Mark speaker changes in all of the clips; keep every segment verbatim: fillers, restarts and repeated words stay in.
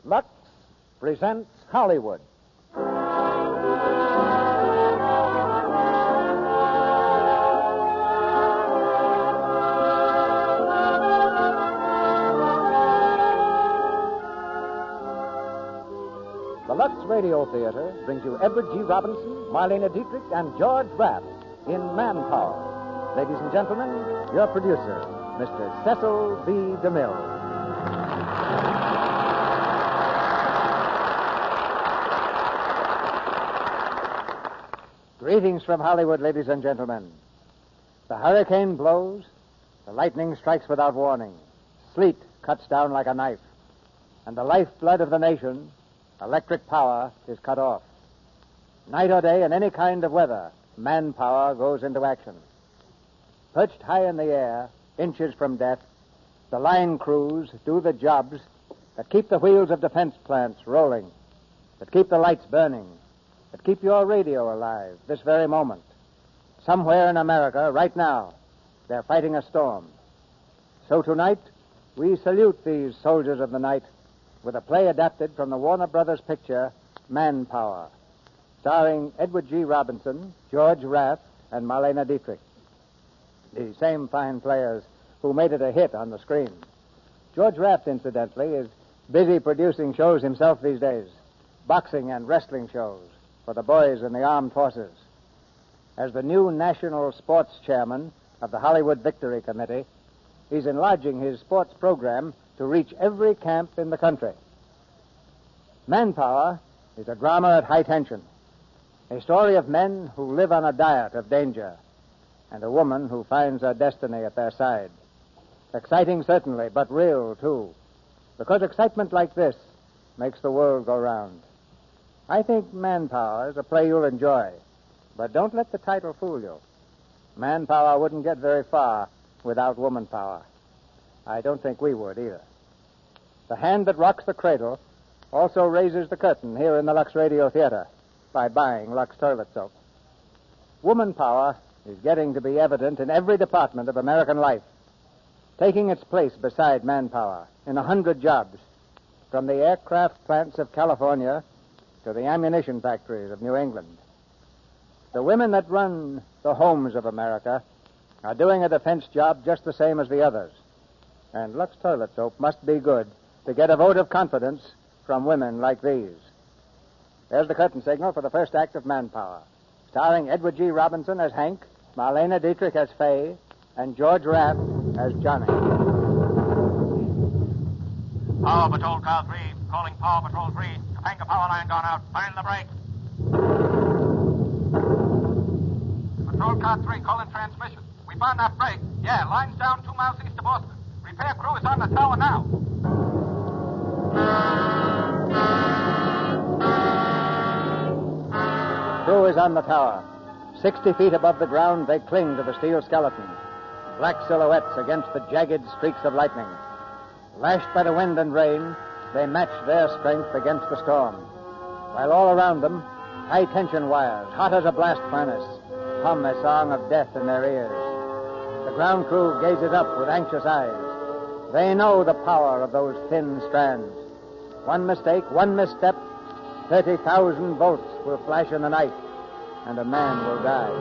Speaker 1: Lux presents Hollywood. The Lux Radio Theater brings you Edward G. Robinson, Marlene Dietrich, and George Rapp in Manpower. Ladies and gentlemen, your producer, Mister Cecil B. DeMille. Greetings from Hollywood, ladies and gentlemen. The hurricane blows, the lightning strikes without warning, sleet cuts down like a knife, and the lifeblood of the nation, electric power, is cut off. Night or day, in any kind of weather, manpower goes into action. Perched high in the air, inches from death, the line crews do the jobs that keep the wheels of defense plants rolling, that keep the lights burning, that keep your radio alive this very moment. Somewhere in America, right now, they're fighting a storm. So tonight, we salute these soldiers of the night with a play adapted from the Warner Brothers picture, Manpower, starring Edward G. Robinson, George Rapp, and Marlene Dietrich, the same fine players who made it a hit on the screen. George Rapp, incidentally, is busy producing shows himself these days, boxing and wrestling shows for the boys in the armed forces. As the new national sports chairman of the Hollywood Victory Committee, he's enlarging his sports program to reach every camp in the country. Manpower is a drama at high tension, a story of men who live on a diet of danger, and a woman who finds her destiny at their side. Exciting, certainly, but real, too, because excitement like this makes the world go round. I think Manpower is a play you'll enjoy, but don't let the title fool you. Manpower wouldn't get very far without woman power. I don't think we would either. The hand that rocks the cradle also raises the curtain here in the Lux Radio Theater by buying Lux toilet soap. Woman power is getting to be evident in every department of American life, taking its place beside manpower in a hundred jobs, from the aircraft plants of California to the ammunition factories of New England. The women that run the homes of America are doing a defense job just the same as the others, and Lux toilet soap must be good to get a vote of confidence from women like these. There's the curtain signal for the first act of Manpower, starring Edward G. Robinson as Hank, Marlene Dietrich as Fay, and George Rapp as Johnny.
Speaker 2: Power Patrol Car three, calling Power Patrol three. Topanga power line gone out. Find the break. Patrol Car three, calling transmission. We found that break. Yeah, line's down two miles east of Boston. Repair crew is on the tower now.
Speaker 1: Crew is on the tower. Sixty feet above the ground, they cling to the steel skeleton, black silhouettes against the jagged streaks of lightning. Lashed by the wind and rain, they match their strength against the storm, while all around them, high-tension wires, hot as a blast furnace, hum a song of death in their ears. The ground crew gazes up with anxious eyes. They know the power of those thin strands. One mistake, one misstep, thirty thousand volts will flash in the night, and a man will die.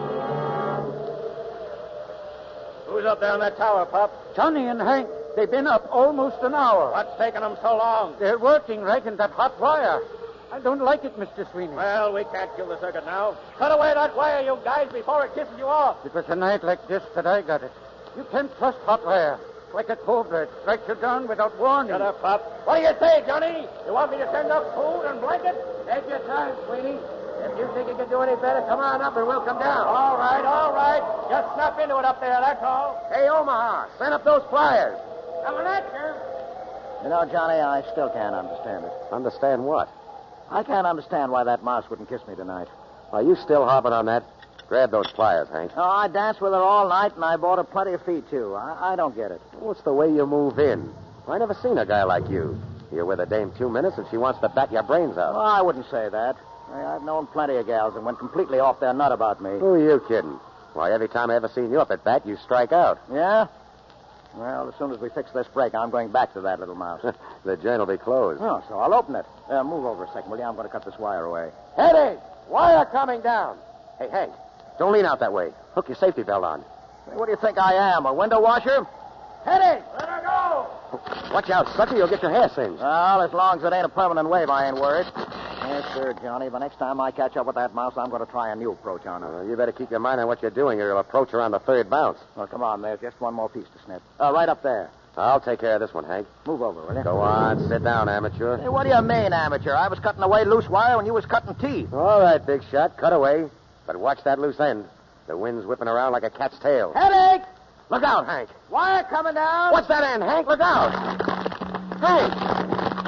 Speaker 2: Who's up there in that tower, Pop?
Speaker 3: Johnny and Hank. They've been up almost an hour.
Speaker 2: What's taking them so long?
Speaker 3: They're working right in that hot wire. I don't like it, Mister Sweeney.
Speaker 2: Well, we can't kill the circuit now. Cut away that wire, you guys, before it kisses you off.
Speaker 3: It was a night like this that I got it. You can't trust hot wire. Like a cobra, it strikes you down without warning.
Speaker 2: Shut up, Pop. What do you say, Johnny? You want me to send up food and blanket? Take your time, Sweeney. If you think you can do any better, come on up and we'll come down. All right, all right. Just snap into it up there, that's all.
Speaker 3: Hey, Omaha, send up those flyers.
Speaker 2: Coming at you.
Speaker 4: You know, Johnny, I still can't understand it.
Speaker 5: Understand what?
Speaker 4: I can't understand why that mouse wouldn't kiss me tonight.
Speaker 5: Are you still harping on that? Grab those pliers, Hank.
Speaker 4: Oh, I danced with her all night, and I bought her plenty of feed, too. I, I don't get it.
Speaker 5: What's the way you move in? I never seen a guy like you. You're with a dame two minutes, and she wants to bat your brains out.
Speaker 4: Well, I wouldn't say that. I've known plenty of gals that went completely off their nut about me.
Speaker 5: Who are you kidding? Why, every time I ever seen you up at bat, you strike out.
Speaker 4: Yeah? Well, as soon as we fix this break, I'm going back to that little mouse.
Speaker 5: The joint will be closed.
Speaker 4: Oh, so I'll open it. Uh, move over a second, will you? I'm going to cut this wire away.
Speaker 2: Eddie, wire coming down.
Speaker 5: Hey, Hank, don't lean out that way. Hook your safety belt on.
Speaker 4: Hey, what do you think I am, a window washer?
Speaker 2: Eddie, let her go.
Speaker 5: Watch out, sucker. You'll get your hair singed.
Speaker 4: Well, as long as it ain't a permanent wave, I ain't worried. Yes, sir, Johnny. The next time I catch up with that mouse, I'm going to try a new approach on her.
Speaker 5: Uh, you better keep your mind on what you're doing, or you'll approach her on the third bounce.
Speaker 4: Well, come on, there's just one more piece to snip. Uh, right up there.
Speaker 5: I'll take care of this one, Hank.
Speaker 4: Move over, will you?
Speaker 5: Go on, sit down, amateur.
Speaker 4: Hey, what do you mean, amateur? I was cutting away loose wire when you was cutting teeth.
Speaker 5: All right, big shot. Cut away. But watch that loose end. The wind's whipping around like a cat's tail.
Speaker 2: Headache!
Speaker 5: Look out, Hank.
Speaker 2: Wire coming down.
Speaker 5: What's that end, Hank? Look out. Hank!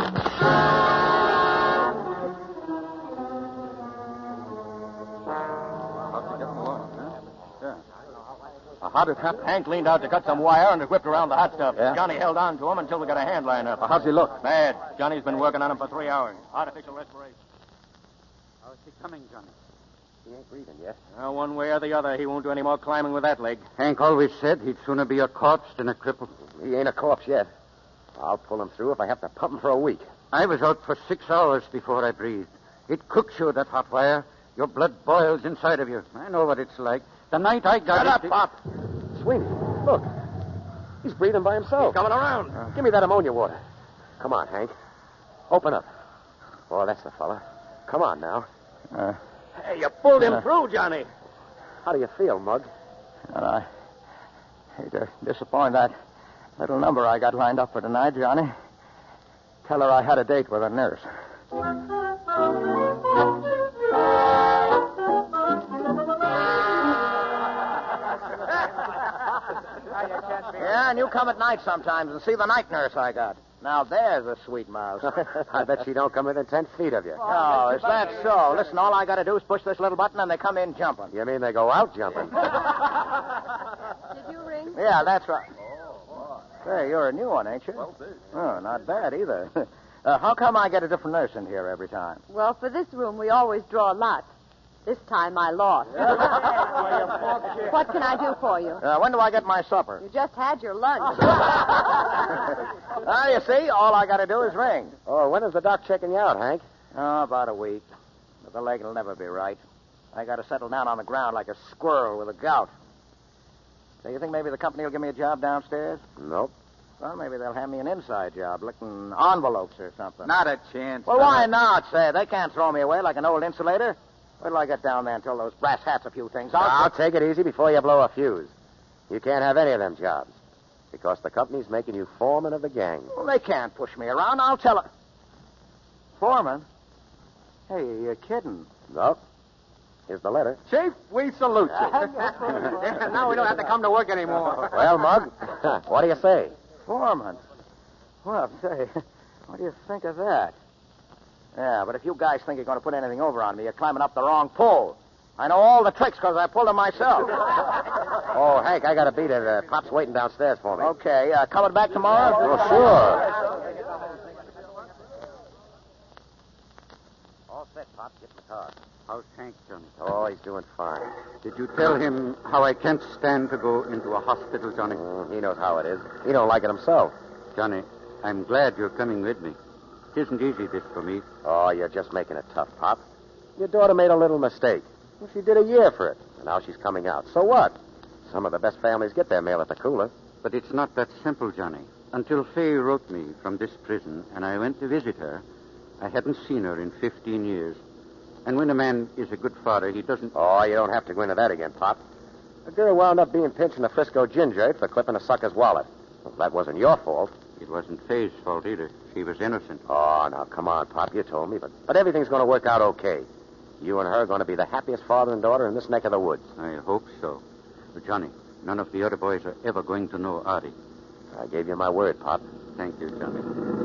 Speaker 2: How'd it happen? Hank leaned out to cut some wire and it whipped around the hot stuff.
Speaker 4: Yeah?
Speaker 2: Johnny held on to him until we got a hand line up.
Speaker 4: Well, how's he look?
Speaker 2: Bad. Johnny's been working on him for three hours. Artificial respiration.
Speaker 3: How's he coming, Johnny?
Speaker 5: He ain't breathing yet.
Speaker 2: Well, one way or the other, he won't do any more climbing with that leg.
Speaker 3: Hank always said he'd sooner be a corpse than a cripple.
Speaker 5: He ain't a corpse yet. I'll pull him through if I have to pump him for a week.
Speaker 3: I was out for six hours before I breathed. It cooks you, that hot wire. Your blood boils inside of you. I know what it's like. The night I got
Speaker 2: Shut
Speaker 3: it...
Speaker 2: up,
Speaker 3: it-
Speaker 2: Pop.
Speaker 5: Sweeney, look. He's breathing by himself.
Speaker 2: Coming around.
Speaker 5: Uh, give me that ammonia water. Come on, Hank. Open up. Oh, that's the fella. Come on now.
Speaker 4: Uh,
Speaker 2: Hey, you pulled him
Speaker 4: Uh.
Speaker 2: through, Johnny.
Speaker 5: How do you feel, Mug?
Speaker 4: well, I hate to disappoint that little number I got lined up for tonight, Johnny. Tell her I had a date with a nurse. Yeah, and you come at night sometimes and see the night nurse I got. Now, there's a sweet mouse.
Speaker 5: I bet she don't come within ten feet of you.
Speaker 4: Oh, is that so? Listen, all I got to do is push this little button and they come in jumping.
Speaker 5: You mean they go out jumping?
Speaker 6: Did you ring?
Speaker 4: Yeah, that's right. Hey, you're a new one, ain't you? Oh, not bad either. Uh, how come I get a different nurse in here every time?
Speaker 6: Well, for this room, we always draw lots. This time I lost. What can I do for you?
Speaker 4: Uh, when do I get my supper?
Speaker 6: You just had your lunch.
Speaker 4: Ah, you see, all I got to do is ring.
Speaker 5: Oh, when is the doc checking you out, Hank?
Speaker 4: Oh, about a week. But the leg will never be right. I got to settle down on the ground like a squirrel with a gout. Do you think maybe the company will give me a job downstairs?
Speaker 5: Nope.
Speaker 4: Well, maybe they'll have me an inside job, licking envelopes or something.
Speaker 3: Not a chance.
Speaker 4: Well, why not, say? They can't throw me away like an old insulator. Wait till I get down there and tell those brass hats a few things. I'll...
Speaker 5: Now, take it easy before you blow a fuse. You can't have any of them jobs. Because the company's making you foreman of the gang.
Speaker 4: Well, they can't push me around. I'll tell her. Foreman? Hey, you're kidding.
Speaker 5: Nope. Here's the letter.
Speaker 3: Chief, we salute you.
Speaker 2: Now we don't have to come to work anymore.
Speaker 5: Well, Mug, what do you say?
Speaker 4: Foreman? Well, say, what do you think of that? Yeah, but if you guys think you're going to put anything over on me, you're climbing up the wrong pole. I know all the tricks because I pulled them myself.
Speaker 5: Oh, Hank, I got to beat it. Uh, Pop's waiting downstairs for me.
Speaker 4: Okay, uh, coming back tomorrow?
Speaker 5: Oh, sure. All set, Pop. Get in the car.
Speaker 3: How's Hank, Johnny?
Speaker 5: Oh, he's doing fine.
Speaker 3: Did you tell him how I can't stand to go into a hospital, Johnny?
Speaker 5: Mm, he knows how it is. He don't like it himself.
Speaker 3: Johnny, I'm glad you're coming with me. It isn't easy, this, for me.
Speaker 5: Oh, you're just making it tough, Pop. Your daughter made a little mistake. Well, she did a year for it, and now she's coming out. So what? Some of the best families get their mail at the cooler.
Speaker 3: But it's not that simple, Johnny. Until Fay wrote me from this prison and I went to visit her, I hadn't seen her in fifteen years. And when a man is a good father, he doesn't...
Speaker 5: Oh, you don't have to go into that again, Pop. A girl wound up being pinched in a Frisco ginger for clipping a sucker's wallet. Well, that wasn't your fault.
Speaker 3: It wasn't Fay's fault either. She was innocent.
Speaker 5: Oh, now, come on, Pop. You told me. But, but everything's going to work out okay. You and her are going to be the happiest father and daughter in this neck of the woods.
Speaker 3: I hope so. But, Johnny, none of the other boys are ever going to know Artie.
Speaker 5: I gave you my word, Pop.
Speaker 3: Thank you, Johnny.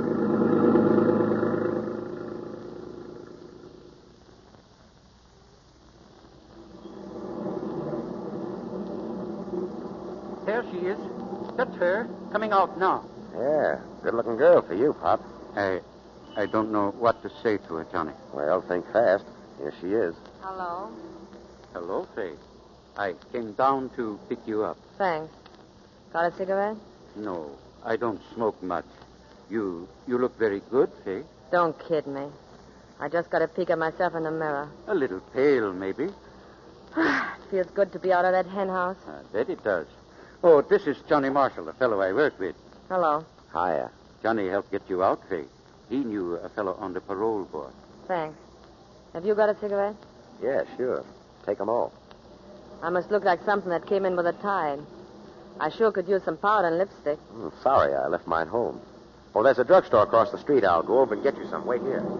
Speaker 3: There she is. That's her, coming out now.
Speaker 5: Yeah, good-looking girl for you, Pop.
Speaker 3: I I don't know what to say to her, Johnny.
Speaker 5: Well, think fast. Here she is.
Speaker 6: Hello.
Speaker 3: Hello, Fay. I came down to pick you up.
Speaker 6: Thanks. Got a cigarette?
Speaker 3: No, I don't smoke much. You you look very good, Fay.
Speaker 6: Don't kid me. I just got a peek at myself in the mirror.
Speaker 3: A little pale, maybe.
Speaker 6: It feels good to be out of that hen house.
Speaker 3: I bet it does. Oh, this is Johnny Marshall, the fellow I work with.
Speaker 6: Hello.
Speaker 5: Hiya.
Speaker 3: Johnny helped get you out, Fay. He knew a fellow on the parole board.
Speaker 6: Thanks. Have you got a cigarette?
Speaker 5: Yeah, sure. Take 'em all.
Speaker 6: I must look like something that came in with a tide. I sure could use some powder and lipstick.
Speaker 5: Mm, sorry, I left mine home. Oh, there's a drugstore across the street. I'll go over and get you some. Wait here.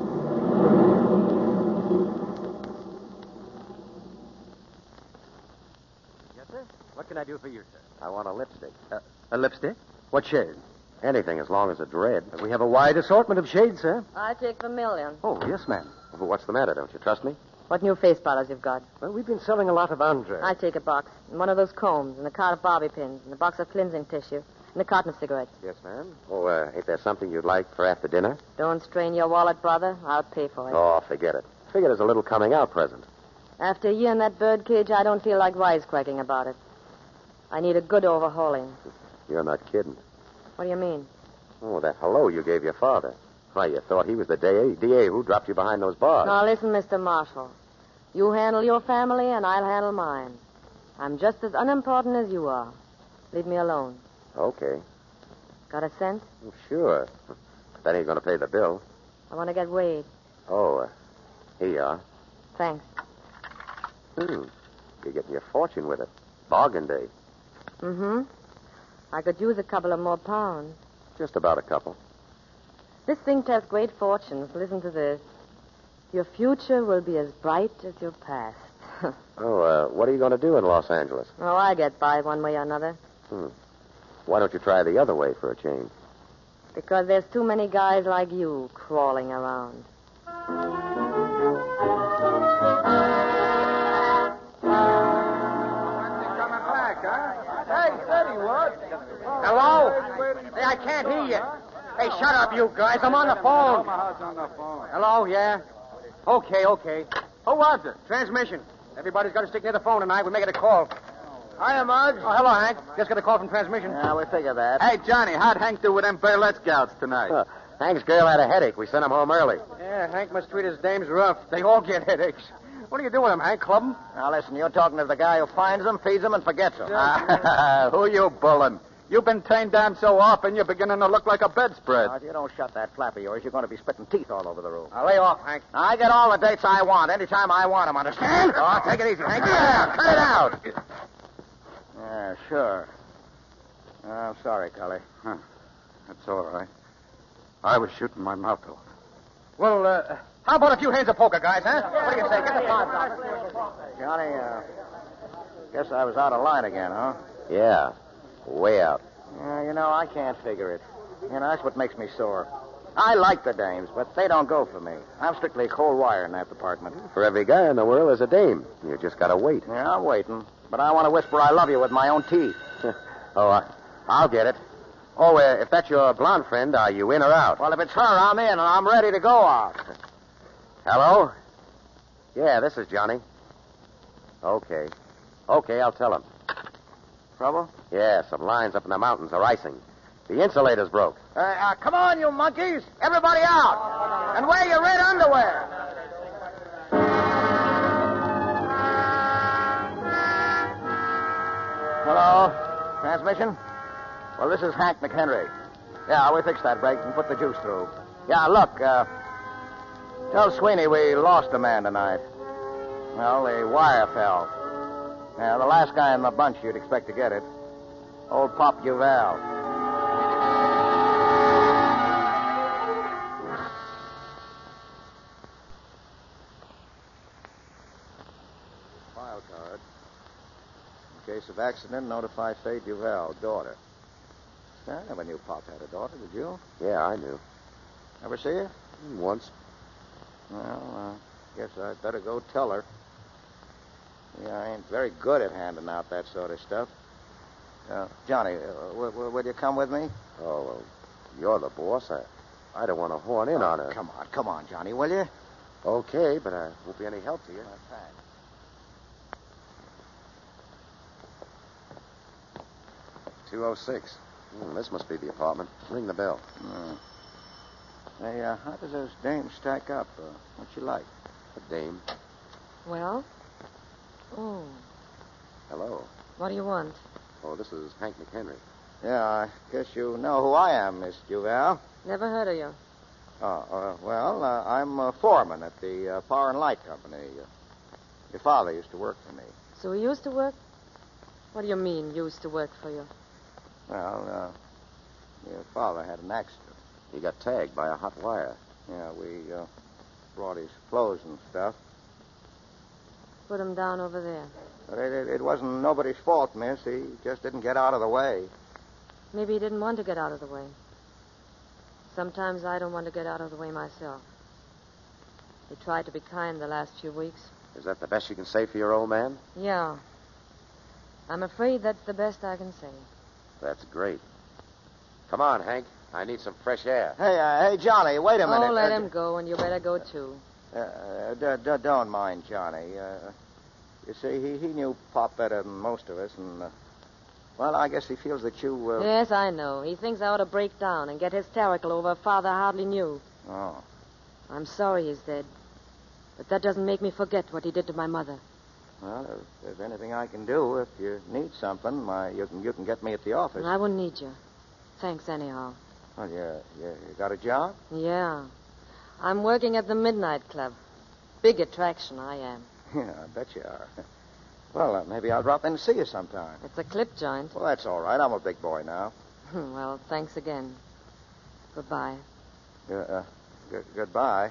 Speaker 4: Yes, sir? What can I do for you, sir?
Speaker 5: I want a lipstick.
Speaker 4: Uh, a lipstick? What shade?
Speaker 5: Anything as long as it's red.
Speaker 4: We have a wide assortment of shades, sir.
Speaker 6: I take vermilion.
Speaker 4: Oh, yes, ma'am.
Speaker 5: Well, what's the matter? Don't you trust me?
Speaker 6: What new face powders you've got?
Speaker 4: Well, we've been selling a lot of Andre.
Speaker 6: I take a box. And one of those combs, and a cart of bobby pins, and a box of cleansing tissue, and a carton of cigarettes.
Speaker 5: Yes, ma'am. Oh, uh, ain't there something you'd like for after dinner?
Speaker 6: Don't strain your wallet, brother. I'll pay for it.
Speaker 5: Oh, forget it. Figured as a little coming out present.
Speaker 6: After a year in that bird cage, I don't feel like wisecracking about it. I need a good overhauling.
Speaker 5: You're not kidding.
Speaker 6: What do you mean?
Speaker 5: Oh, that hello you gave your father. Why, you thought he was the D A, D A who dropped you behind those bars.
Speaker 6: Now, listen, Mister Marshall. You handle your family, and I'll handle mine. I'm just as unimportant as you are. Leave me alone.
Speaker 5: Okay.
Speaker 6: Got a cent?
Speaker 5: Well, sure. But that ain't going to pay the bill.
Speaker 6: I want to get weighed.
Speaker 5: Oh, uh, here you are.
Speaker 6: Thanks.
Speaker 5: Hmm. You're getting your fortune with it. Bargain day.
Speaker 6: Mm-hmm. I could use a couple of more pounds.
Speaker 5: Just about a couple.
Speaker 6: This thing tests great fortunes. Listen to this. Your future will be as bright as your past.
Speaker 5: Oh, uh, what are you going to do in Los Angeles?
Speaker 6: Oh, I get by one way or another.
Speaker 5: Hmm. Why don't you try the other way for a change?
Speaker 6: Because there's too many guys like you crawling around.
Speaker 2: Coming back, huh? Hey, said he was. Hello? Hey, I can't hear you. Hey, shut up, you guys. I'm on the phone.
Speaker 7: Omaha's on the phone.
Speaker 2: Hello, yeah? Okay, okay. Who was it? Transmission. Everybody's got to stick near the phone tonight. We're making a call. Hiya, Muggs. Oh, hello, Hank. Just got a call from transmission.
Speaker 4: Yeah, we figure that.
Speaker 7: Hey, Johnny, how'd Hank do with them Burlette scouts tonight?
Speaker 5: Huh. Hank's girl had a headache. We sent him home early.
Speaker 2: Yeah, Hank must treat his dames rough. They all get headaches. What do you do with them, Hank? Club them?
Speaker 4: Now, listen, you're talking to the guy who finds them, feeds them, and forgets them.
Speaker 7: Who you bulling? You've been turned down so often, you're beginning to look like a bedspread.
Speaker 4: Now, if you don't shut that flap of yours, you're going to be spitting teeth all over the room.
Speaker 2: Now, lay off, Hank.
Speaker 4: Now, I get all the dates I want, anytime I want them, understand?
Speaker 2: Oh, take it easy, Hank.
Speaker 4: Yeah, cut it out. Yeah, sure. Oh, I'm sorry, Cully.
Speaker 7: Huh. That's all right. I was shooting my mouth off.
Speaker 2: Well, uh, how about a few hands of poker, guys, huh? What do you say? Get the five dollars.
Speaker 4: Johnny, uh, guess I was out of line again, huh?
Speaker 5: Yeah. Way out.
Speaker 4: Yeah, you know, I can't figure it. You know, that's what makes me sore. I like the dames, but they don't go for me. I'm strictly cold wire in that department.
Speaker 5: For every guy in the world is a dame. You just got to wait.
Speaker 4: Yeah, I'm waiting. But I want to whisper I love you with my own teeth.
Speaker 5: Oh, uh, I'll get it. Oh, uh, if that's your blonde friend, are you in or out?
Speaker 4: Well, if it's her, I'm in, and I'm ready to go out.
Speaker 5: Hello? Yeah, this is Johnny. Okay. Okay, I'll tell him.
Speaker 4: Trouble?
Speaker 5: Yeah, some lines up in the mountains are icing. The insulator's broke.
Speaker 4: Uh, uh, come on, you monkeys. Everybody out. And wear your red underwear. Hello? Transmission? Well, this is Hank McHenry. Yeah, we fixed that break and put the juice through. Yeah, look, uh, tell Sweeney we lost a man tonight. Well, the wire fell. Yeah, the last guy in the bunch you'd expect to get it. Old Pop Duval. File card. In case of accident, notify Faye Duval, daughter. I never knew Pop had a daughter, did you?
Speaker 5: Yeah, I knew.
Speaker 4: Ever see her?
Speaker 5: Once.
Speaker 4: Well, uh, guess I'd better go tell her. Yeah, I ain't very good at handing out that sort of stuff. Uh, Johnny, uh, w- w- will you come with me?
Speaker 5: Oh, well, you're the boss. I, I don't want to horn in
Speaker 4: oh,
Speaker 5: on her.
Speaker 4: Come on, come on, Johnny, will you?
Speaker 5: Okay, but I won't be any help to you.
Speaker 4: Uh, thanks.
Speaker 5: two oh six. Hmm, this must be the apartment. Ring the bell.
Speaker 4: Hmm. Hey, uh, how does those dames stack up? Uh, what's she like?
Speaker 5: A dame.
Speaker 6: Well? Oh,
Speaker 5: Hello.
Speaker 6: what do you want?
Speaker 5: Oh, this is Hank McHenry.
Speaker 4: Yeah, I guess you know who I am, Miss Duval.
Speaker 6: Never heard of you.
Speaker 4: Oh, uh, well, uh, I'm a foreman at the uh, Power and Light Company. Uh, your father used to work for me.
Speaker 6: So he used to work? What do you mean, used to work for you?
Speaker 4: Well, uh, your father had an accident.
Speaker 5: He got tagged by a hot wire.
Speaker 4: Yeah, we uh, brought his clothes and stuff.
Speaker 6: Put him down over there.
Speaker 4: But it, it, it wasn't nobody's fault, miss. He just didn't get out of the way.
Speaker 6: Maybe he didn't want to get out of the way. Sometimes I don't want to get out of the way myself. He tried to be kind the last few weeks.
Speaker 5: Is that the best you can say for your old man?
Speaker 6: Yeah. I'm afraid that's the best I can say.
Speaker 5: That's great. Come on, Hank. I need some fresh air.
Speaker 4: Hey, uh, hey, Johnny, wait a minute.
Speaker 6: Oh, let
Speaker 4: Uh,
Speaker 6: him go, and you better go, too.
Speaker 4: Uh, uh, d- d- don't mind Johnny. Uh, you see, he, he knew Pop better than most of us, and, uh, well, I guess he feels that you, uh...
Speaker 6: Yes, I know. He thinks I ought to break down and get hysterical over a father I hardly knew.
Speaker 4: Oh.
Speaker 6: I'm sorry he's dead. But that doesn't make me forget what he did to my mother.
Speaker 4: Well, if there's anything I can do, if you need something, my, you can you can get me at the office.
Speaker 6: I wouldn't need you. Thanks anyhow.
Speaker 4: Well, you, you, you got a job?
Speaker 6: Yeah. I'm working at the Midnight Club. Big attraction, I am.
Speaker 4: Yeah, I bet you are. Well, uh, maybe I'll drop in to see you sometime.
Speaker 6: It's a clip joint.
Speaker 4: Well, that's all right. I'm a big boy now.
Speaker 6: Well, thanks again. Goodbye.
Speaker 4: Uh, uh, g- goodbye.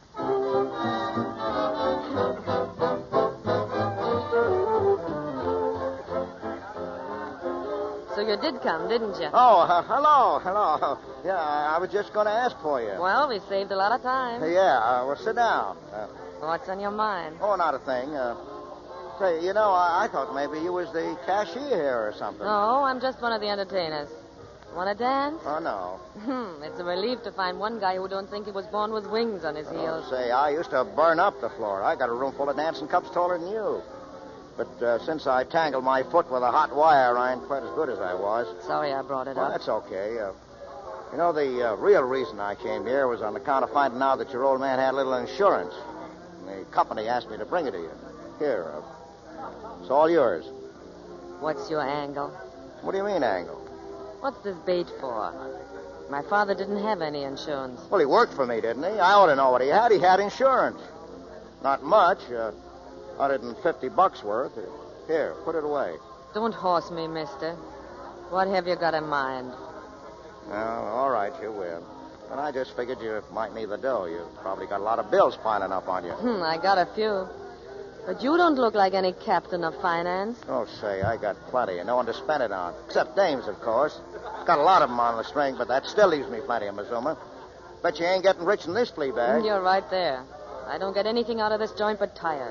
Speaker 6: So you did come, didn't you?
Speaker 4: Oh, uh, hello, hello. Yeah, I, I was just going to ask for you.
Speaker 6: Well, we saved a lot of time.
Speaker 4: Yeah, uh, well, sit down. Uh,
Speaker 6: What's on your mind?
Speaker 4: oh, not a thing. Uh, say, you know, I, I thought maybe you was the cashier here or something.
Speaker 6: No, I'm just one of the entertainers. Want to dance?
Speaker 4: Oh, no.
Speaker 6: Hmm, it's a relief to find one guy who don't think he was born with wings on his
Speaker 4: Oh,
Speaker 6: heels.
Speaker 4: say, I used to burn up the floor. I got a room full of dancing cups taller than you. But uh, since I tangled my foot with a hot wire, I ain't quite as good as I was.
Speaker 6: Sorry I brought it
Speaker 4: Well,
Speaker 6: up.
Speaker 4: that's okay. Uh, you know, the uh, real reason I came here was on account of finding out that your old man had little insurance. And the company asked me to bring it to you. Here, uh, it's all yours.
Speaker 6: What's your angle?
Speaker 4: What do you mean, Angle?
Speaker 6: What's this bait for? My father didn't have any insurance.
Speaker 4: Well, he worked for me, didn't he? I ought to know what he had. He had insurance. Not much. Uh, one hundred fifty bucks worth. Here, put it away.
Speaker 6: Don't horse me, mister. What have you got in mind?
Speaker 4: Well, all right, you will. But I just figured you might need the dough. You've probably got a lot of bills piling up on you.
Speaker 6: Hmm, I got a few. But you don't look like any captain of finance.
Speaker 4: Oh, say, I got plenty, and no one to spend it on. Except dames, of course. Got a lot of them on the string, but that still leaves me plenty of Mazuma. Bet you ain't getting rich in this flea bag.
Speaker 6: You're right there. I don't get anything out of this joint but tired.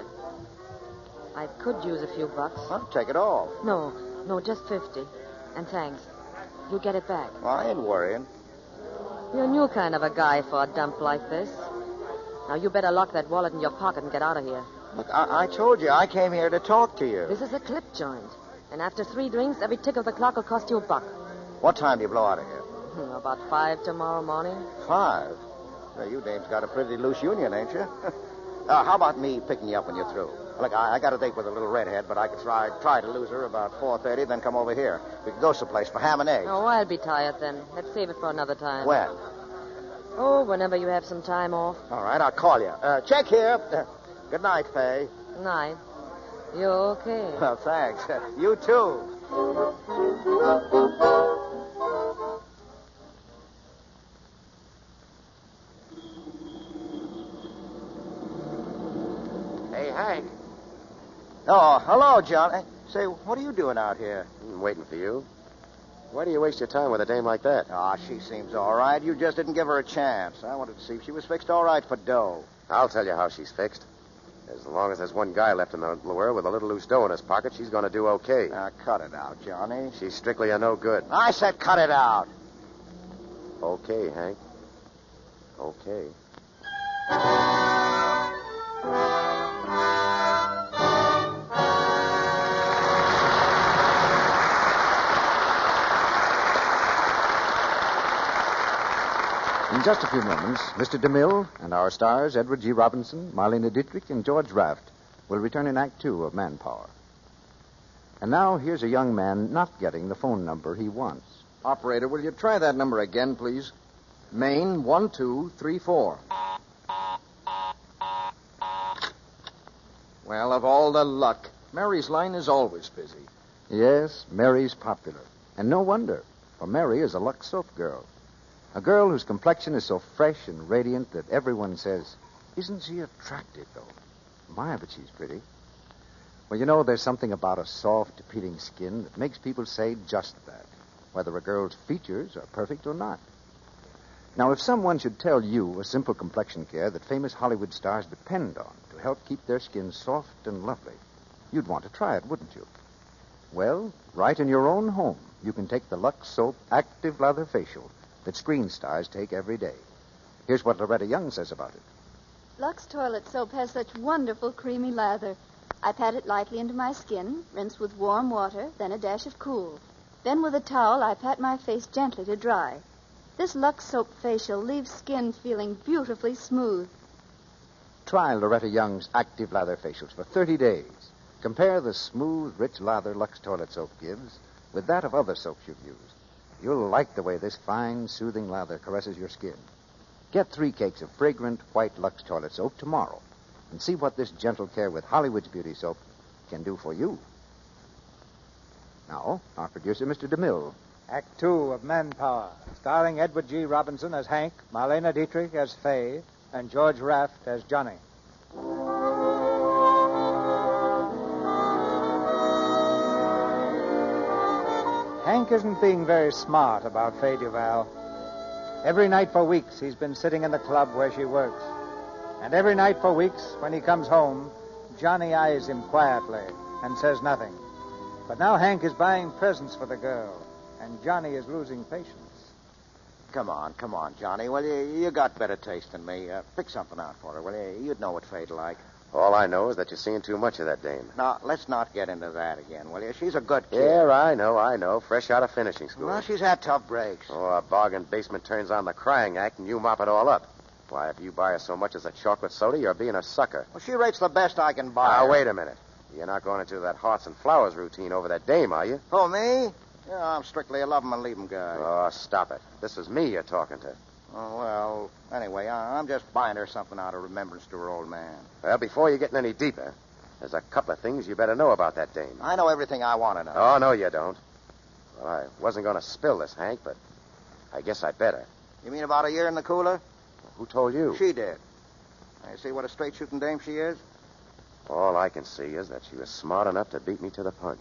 Speaker 6: I could use a few bucks.
Speaker 4: Well, take it all.
Speaker 6: No, no, just fifty. And thanks. You get it back.
Speaker 4: Well, I ain't worrying.
Speaker 6: You're a new kind of a guy for a dump like this. Now, you better lock that wallet in your pocket and get out of here.
Speaker 4: Look, I, I told you I came here to talk to you.
Speaker 6: This is a clip joint. And after three drinks, every tick of the clock will cost you a buck.
Speaker 4: What time do you blow out of here?
Speaker 6: Hmm, about five tomorrow morning.
Speaker 4: Five. Well, you dames got a pretty loose union, ain't you? uh, how about me picking you up when you're through? Look, I, I got a date with a little redhead, but I could try try to lose her about four thirty, then come over here. We could go someplace for ham and eggs.
Speaker 6: Oh, I'll be tired then. Let's save it for another time.
Speaker 4: When?
Speaker 6: Oh, whenever you have some time off.
Speaker 4: All right, I'll call you. Uh, check here. Uh, good night, Faye.
Speaker 6: Night. You okay?
Speaker 4: Well, thanks. You too.
Speaker 5: Hey, Hank.
Speaker 4: Oh, hello, John. Hey, say, what are you doing out here?
Speaker 5: I'm waiting for you. Why do you waste your time with a dame like that?
Speaker 4: Ah, she seems all right. You just didn't give her a chance. I wanted to see if she was fixed all right for dough.
Speaker 5: I'll tell you how she's fixed. As long as there's one guy left in the lure with a little loose dough in his pocket, she's going to do okay.
Speaker 4: Now, cut it out, Johnny.
Speaker 5: She's strictly a no good.
Speaker 4: I said cut it out.
Speaker 5: Okay, Hank. Okay.
Speaker 8: just a few moments, Mister DeMille and our stars, Edward G. Robinson, Marlena Dietrich, and George Raft, will return in Act Two of Manpower. And now, here's a young man not getting the phone number he wants.
Speaker 9: Operator, will you try that number again, please? Maine one two three four. Well, of all the luck, Mary's line is always busy.
Speaker 8: Yes, Mary's popular. And no wonder, for Mary is a Lux soap girl. A girl whose complexion is so fresh and radiant that everyone says, isn't she attractive, though? My, but she's pretty. Well, you know, there's something about a soft, appealing skin that makes people say just that, whether a girl's features are perfect or not. Now, if someone should tell you a simple complexion care that famous Hollywood stars depend on to help keep their skin soft and lovely, you'd want to try it, wouldn't you? Well, right in your own home, you can take the Lux Soap Active Lather Facial that screen stars take every day. Here's what Loretta Young says about it.
Speaker 10: Lux toilet soap has such wonderful creamy lather. I pat it lightly into my skin, rinse with warm water, then a dash of cool. Then with a towel, I pat my face gently to dry. This Lux Soap facial leaves skin feeling beautifully smooth.
Speaker 8: Try Loretta Young's Active Lather Facials for thirty days. Compare the smooth, rich lather Lux toilet soap gives with that of other soaps you've used. You'll like the way this fine, soothing lather caresses your skin. Get three cakes of fragrant, white Lux toilet soap tomorrow and see what this gentle care with Hollywood's beauty soap can do for you. Now, our producer, Mister DeMille.
Speaker 1: Act Two of Manpower, starring Edward G. Robinson as Hank, Marlena Dietrich as Fay, and George Raft as Johnny. Hank isn't being very smart about Fay Duval. Every night for weeks, he's been sitting in the club where she works. And every night for weeks, when he comes home, Johnny eyes him quietly and says nothing. But now Hank is buying presents for the girl, and Johnny is losing patience.
Speaker 4: Come on, come on, Johnny. Well, you, you got better taste than me. Uh, pick something out for her, will you? You'd know what Fay'd like.
Speaker 5: All I know is that you're seeing too much of that dame.
Speaker 4: Now, let's not get into that again, will you? She's a good kid.
Speaker 5: Yeah, I know, I know. Fresh out of finishing school.
Speaker 4: Well, she's had tough breaks.
Speaker 5: Oh, a bargain basement turns on the crying act and you mop it all up. Why, if you buy her so much as a chocolate soda, you're being a sucker.
Speaker 4: Well, she rates the best I can buy.
Speaker 5: Now,
Speaker 4: her.
Speaker 5: wait a minute. You're not going into that hearts and flowers routine over that dame, are you?
Speaker 4: Oh, me? Yeah, I'm strictly a love 'em and leave 'em guy.
Speaker 5: Oh, stop it. This is me you're talking to.
Speaker 4: Oh, well, anyway, I- I'm just buying her something out of remembrance to her old man.
Speaker 5: Well, before you get any deeper, there's a couple of things you better know about that dame.
Speaker 4: I know everything I want to know.
Speaker 5: Oh, no, you don't. Well, I wasn't going to spill this, Hank, but I guess I better.
Speaker 4: You mean about a year in the cooler?
Speaker 5: Who told you?
Speaker 4: She did. Now, you see what a straight-shooting dame she is?
Speaker 5: All I can see is that she was smart enough to beat me to the punch.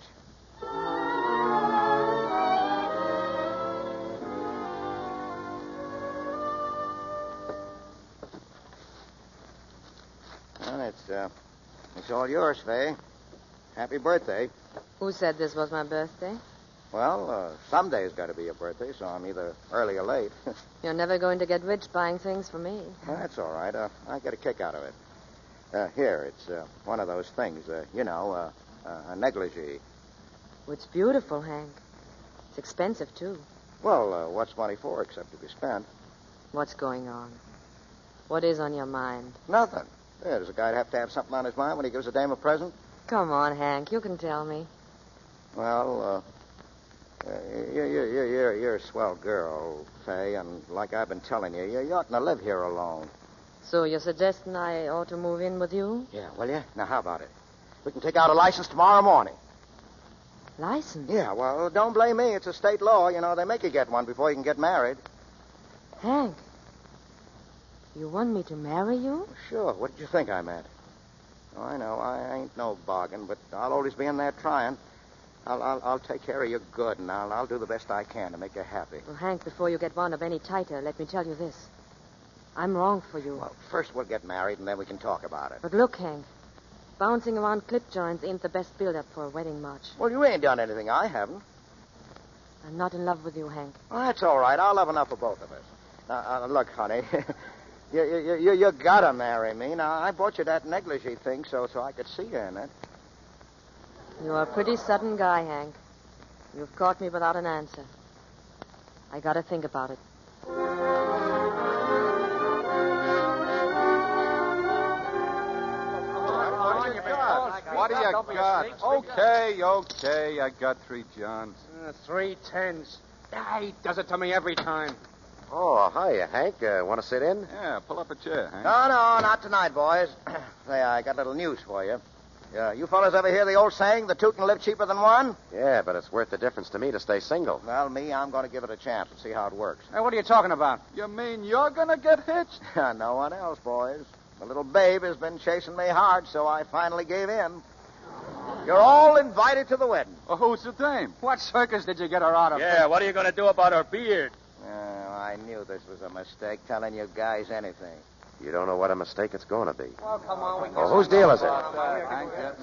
Speaker 4: Well, it's, uh, it's all yours, Fay. Happy birthday.
Speaker 6: Who said this was my birthday?
Speaker 4: Well, uh, someday's got to be your birthday, so I'm either early or late.
Speaker 6: You're never going to get rich buying things for me.
Speaker 4: Well, that's all right. Uh, I get a kick out of it. Uh, here, it's uh, one of those things, uh, you know, uh, uh, a negligee.
Speaker 6: Oh, it's beautiful, Hank. It's expensive, too.
Speaker 4: Well, uh, what's money for except to be spent?
Speaker 6: What's going on? What is on your mind?
Speaker 4: Nothing. Yeah, does a guy have to have something on his mind when he gives a dame a present?
Speaker 6: Come on, Hank. You can tell me.
Speaker 4: Well, uh, uh, you're, you're, you're, you're a swell girl, Fay, and like I've been telling you, you, you oughtn't to live here alone.
Speaker 6: So you're suggesting I ought to move in with you?
Speaker 4: Yeah, will you? Now, how about it? We can take out a license tomorrow morning.
Speaker 6: License?
Speaker 4: Yeah, well, don't blame me. It's a state law. You know, they make you get one before you can get married.
Speaker 6: Hank, you want me to marry you?
Speaker 4: Sure. What did you think I meant? Oh, I know. I ain't no bargain, but I'll always be in there trying. I'll, I'll, I'll take care of you good, and I'll, I'll do the best I can to make you happy.
Speaker 6: Well, Hank, before you get wound up any tighter, let me tell you this. I'm wrong for you.
Speaker 4: Well, first we'll get married, and then we can talk about it.
Speaker 6: But look, Hank, bouncing around clip joints ain't the best build-up for a wedding march.
Speaker 4: Well, you ain't done anything I haven't.
Speaker 6: I'm not in love with you, Hank.
Speaker 4: Well, that's all right. I'll have enough for both of us. Now, uh, look, honey, you, you, you, you gotta marry me. Now, I bought you that negligee thing so, so I could see you in it.
Speaker 6: You're a pretty sudden guy, Hank. You've caught me without an answer. I gotta think about it.
Speaker 7: What do you
Speaker 2: Don't be a
Speaker 7: got?
Speaker 2: sneak. Speak
Speaker 7: Okay, okay. I got three Johns.
Speaker 2: Uh, three tens. Ah, he does it to me every time.
Speaker 5: Oh, hiya, Hank. Uh, want to sit in?
Speaker 7: Yeah, pull up a chair, Hank.
Speaker 4: No, no, not tonight, boys. Say, I got a little news for you. Yeah, you fellas ever hear the old saying, the two can live cheaper than one?
Speaker 5: Yeah, but it's worth the difference to me to stay single.
Speaker 4: Well, me, I'm going to give it a chance and see how it works.
Speaker 2: Hey, what are you talking about?
Speaker 7: You mean you're going to get hitched?
Speaker 4: No one else, boys. The little babe has been chasing me hard, so I finally gave in. You're all invited to the wedding.
Speaker 7: Well, who's the dame?
Speaker 2: What circus did you get her out of?
Speaker 11: Yeah, what are you going to do about her beard?
Speaker 4: Oh, I knew this was a mistake, telling you guys anything.
Speaker 5: You don't know what a mistake it's going to be.
Speaker 2: Well, come on. We can
Speaker 5: Oh, whose deal is it?
Speaker 7: Hank, yes.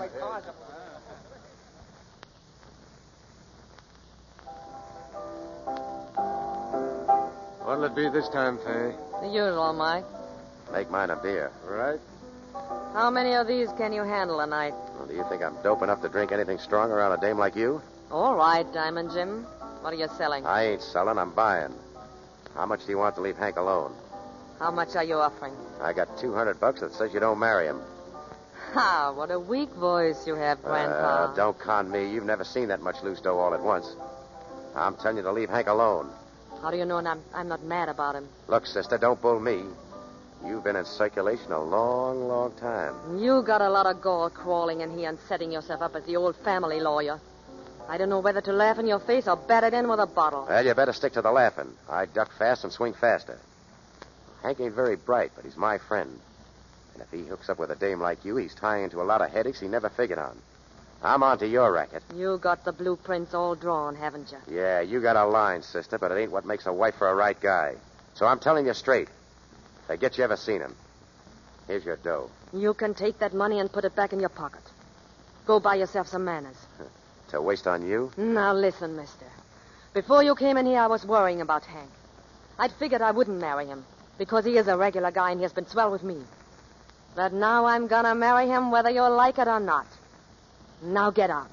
Speaker 11: What'll it be this time, Fay?
Speaker 6: The usual, Mike.
Speaker 5: Make mine a beer.
Speaker 11: Right?
Speaker 6: How many of these can you handle a night?
Speaker 5: Well, do you think I'm dope enough to drink anything strong around a dame like you?
Speaker 6: All right, Diamond Jim. What are you selling?
Speaker 5: I ain't selling, I'm buying. How much do you want to leave Hank alone?
Speaker 6: How much are you offering?
Speaker 5: I got two hundred bucks that says you don't marry him.
Speaker 6: Ha, what a weak voice you have, Grandpa.
Speaker 5: Uh, don't con me. You've never seen that much loose dough all at once. I'm telling you to leave Hank alone.
Speaker 6: How do you know I'm, I'm not mad about him?
Speaker 5: Look, sister, don't bull me. You've been in circulation a long, long time.
Speaker 6: You got a lot of gall crawling in here and setting yourself up as the old family lawyer. I don't know whether to laugh in your face or bat it in with a bottle.
Speaker 5: Well, you better stick to the laughing. I duck fast and swing faster. Hank ain't very bright, but he's my friend. And if he hooks up with a dame like you, he's tying into a lot of headaches he never figured on. I'm on to your racket.
Speaker 6: You got the blueprints all drawn, haven't you?
Speaker 5: Yeah, you got a line, sister, but it ain't what makes a wife for a right guy. So I'm telling you straight. Forget you ever seen him. Here's your dough.
Speaker 6: You can take that money and put it back in your pocket. Go buy yourself some manners.
Speaker 5: To waste on you?
Speaker 6: Now listen, mister. Before you came in here, I was worrying about Hank. I'd figured I wouldn't marry him because he is a regular guy and he has been swell with me. But now I'm gonna marry him whether you like it or not. Now get out.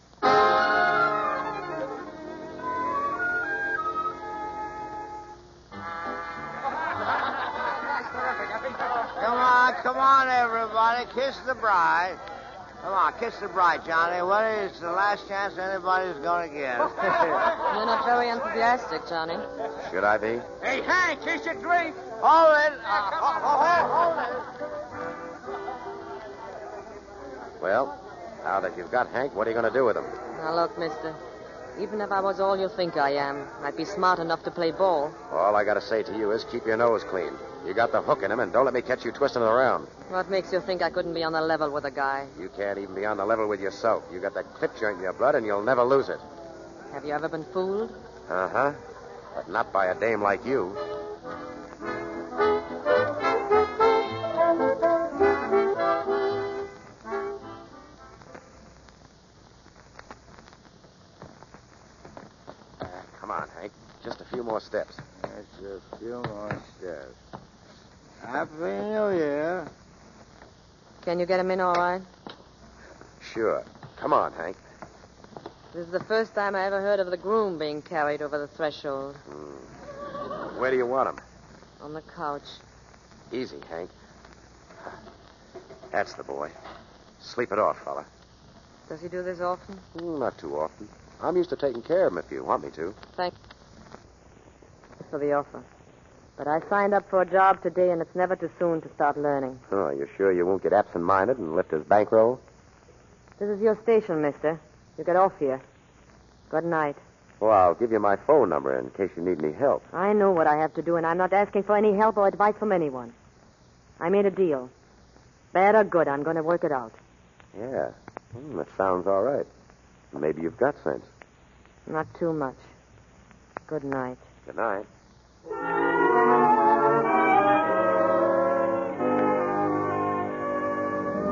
Speaker 4: Come on, come on, everybody. Kiss the bride. Come on, kiss the bride, Johnny. What is the last chance anybody's going to get?
Speaker 6: You're not very enthusiastic, Johnny.
Speaker 5: Should I be?
Speaker 2: Hey, Hank, here's your drink.
Speaker 4: Hold it. Uh, hold, hold it.
Speaker 5: Well, now that you've got Hank, what are you going to do with him?
Speaker 6: Now look, mister. Even if I was all you think I am, I'd be smart enough to play ball.
Speaker 5: All I got to say to you is keep your nose clean. You got the hook in him, and don't let me catch you twisting it around.
Speaker 6: What makes you think I couldn't be on the level with a guy?
Speaker 5: You can't even be on the level with yourself. You got that clip joint in your blood, and you'll never lose it.
Speaker 6: Have you ever been fooled?
Speaker 5: Uh-huh. But not by a dame like you. Uh, come on, Hank. Just a few more steps.
Speaker 4: Just a few more steps. Happy New Year.
Speaker 6: Can you get him in all right?
Speaker 5: Sure. Come on, Hank.
Speaker 6: This is the first time I ever heard of the groom being carried over the threshold.
Speaker 5: Hmm. Where do you want him?
Speaker 6: On the couch.
Speaker 5: Easy, Hank. That's the boy. Sleep it off, fella.
Speaker 6: Does he do this often?
Speaker 5: Mm, not too often. I'm used to taking care of him if you want me to.
Speaker 6: Thank you for the offer. But I signed up for a job today, and it's never too soon to start learning.
Speaker 5: Oh, you sure you won't get absent-minded and lift his bankroll?
Speaker 6: This is your station, mister. You get off here. Good night.
Speaker 5: Well, I'll give you my phone number in case you need any help.
Speaker 6: I know what I have to do, and I'm not asking for any help or advice from anyone. I made a deal. Bad or good, I'm going to work it out.
Speaker 5: Yeah. Hmm, that sounds all right. Maybe you've got sense.
Speaker 6: Not too much. Good night.
Speaker 5: Good night.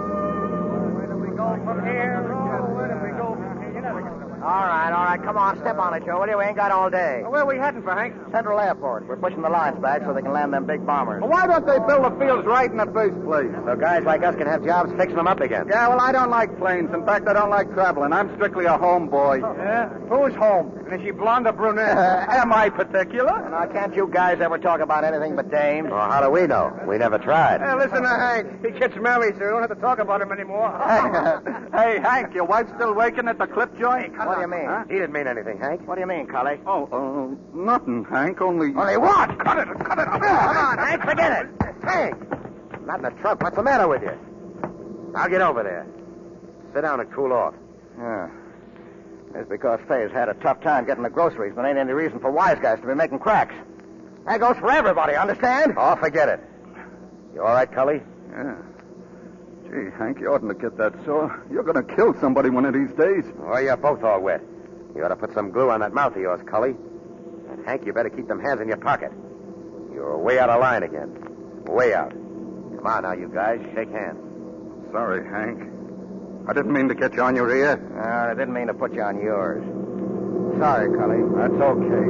Speaker 4: All right, all right. Come on, step up on it, Joe, will you? We ain't got all day.
Speaker 2: Well, where are we heading for, Hank?
Speaker 4: Central Airport. We're pushing the lines back so they can land them big bombers.
Speaker 7: Well, why don't they build the fields right in the first place?
Speaker 5: So guys like us can have jobs fixing them up again.
Speaker 7: Yeah, well, I don't like planes. In fact, I don't like traveling. I'm strictly a homeboy.
Speaker 2: Yeah? Who's home? And is she blonde or brunette?
Speaker 7: Am I particular?
Speaker 4: Now, can't you guys ever talk about anything but dames?
Speaker 5: Well, how do we know? We never tried.
Speaker 2: Hey, listen to Hank. He gets married, so we don't have to talk about him anymore.
Speaker 7: Hey, Hank, your wife's still working at the clip joint?
Speaker 4: What do you mean?
Speaker 7: Huh?
Speaker 5: He didn't mean anything, Hank.
Speaker 4: What do you mean, Cully?
Speaker 7: Oh, uh, nothing, Hank. Only.
Speaker 4: Only what?
Speaker 7: Cut it, cut it.
Speaker 4: Come on, Hank, forget it.
Speaker 5: Hank! Not in the trunk. What's the matter with you? I'll get over there. Sit down and cool off.
Speaker 4: Yeah. It's because Faye's had a tough time getting the groceries, but ain't any reason for wise guys to be making cracks. That goes for everybody, understand?
Speaker 5: Oh, forget it. You all right, Cully?
Speaker 7: Yeah. Gee, Hank, you oughtn't to get that sore. You're going to kill somebody one of these days.
Speaker 5: Oh, you're both all wet. You ought to put some glue on that mouth of yours, Cully. And Hank, you better keep them hands in your pocket. You're way out of line again. Way out. Come on now, you guys. Shake hands.
Speaker 7: Sorry, Hank. I didn't mean to get you on your ear.
Speaker 4: No, I didn't mean to put you on yours. Sorry, Cully.
Speaker 7: That's okay.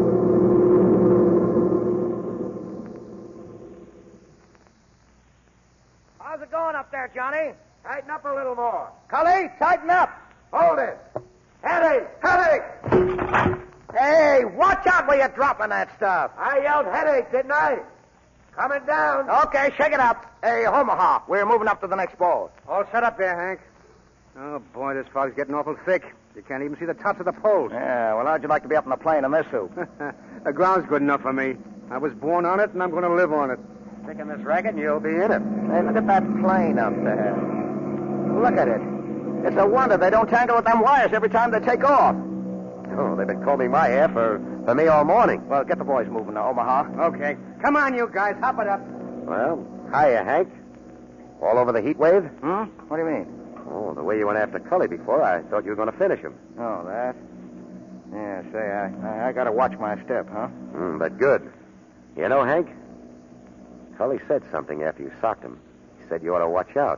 Speaker 2: How's it going up there, Johnny? Tighten up a little more. Cully, tighten up. Hold it. Headache, headache.
Speaker 4: Hey, watch out where you're dropping that stuff.
Speaker 2: I yelled headache, didn't I? Coming down.
Speaker 4: Okay, shake it up. Hey, Omaha, we're moving up to the next boat.
Speaker 2: All set up there, Hank. Oh, boy, this fog's getting awful thick. You can't even see the tops of the poles.
Speaker 4: Yeah, well, how'd you like to be up in the plane in this suit?
Speaker 2: The ground's good enough for me. I was born on it, and I'm going to live on it.
Speaker 4: Stick in this racket, and you'll be in it. Hey, look at that plane up there. Look at it. It's a wonder they don't tangle with them wires every time they take off.
Speaker 5: Oh, they've been combing my hair for, for me all morning.
Speaker 4: Well, get the boys moving to Omaha.
Speaker 2: Okay. Come on, you guys. Hop it up.
Speaker 5: Well, hiya, Hank. All over the heat wave?
Speaker 4: Hmm? What do you mean?
Speaker 5: Oh, the way you went after Cully before, I thought you were going to finish him.
Speaker 4: Oh, that? Yeah, say, I, I, I got to watch my step, huh?
Speaker 5: Mm, but good. You know, Hank, Cully said something after you socked him. He said you ought to watch out.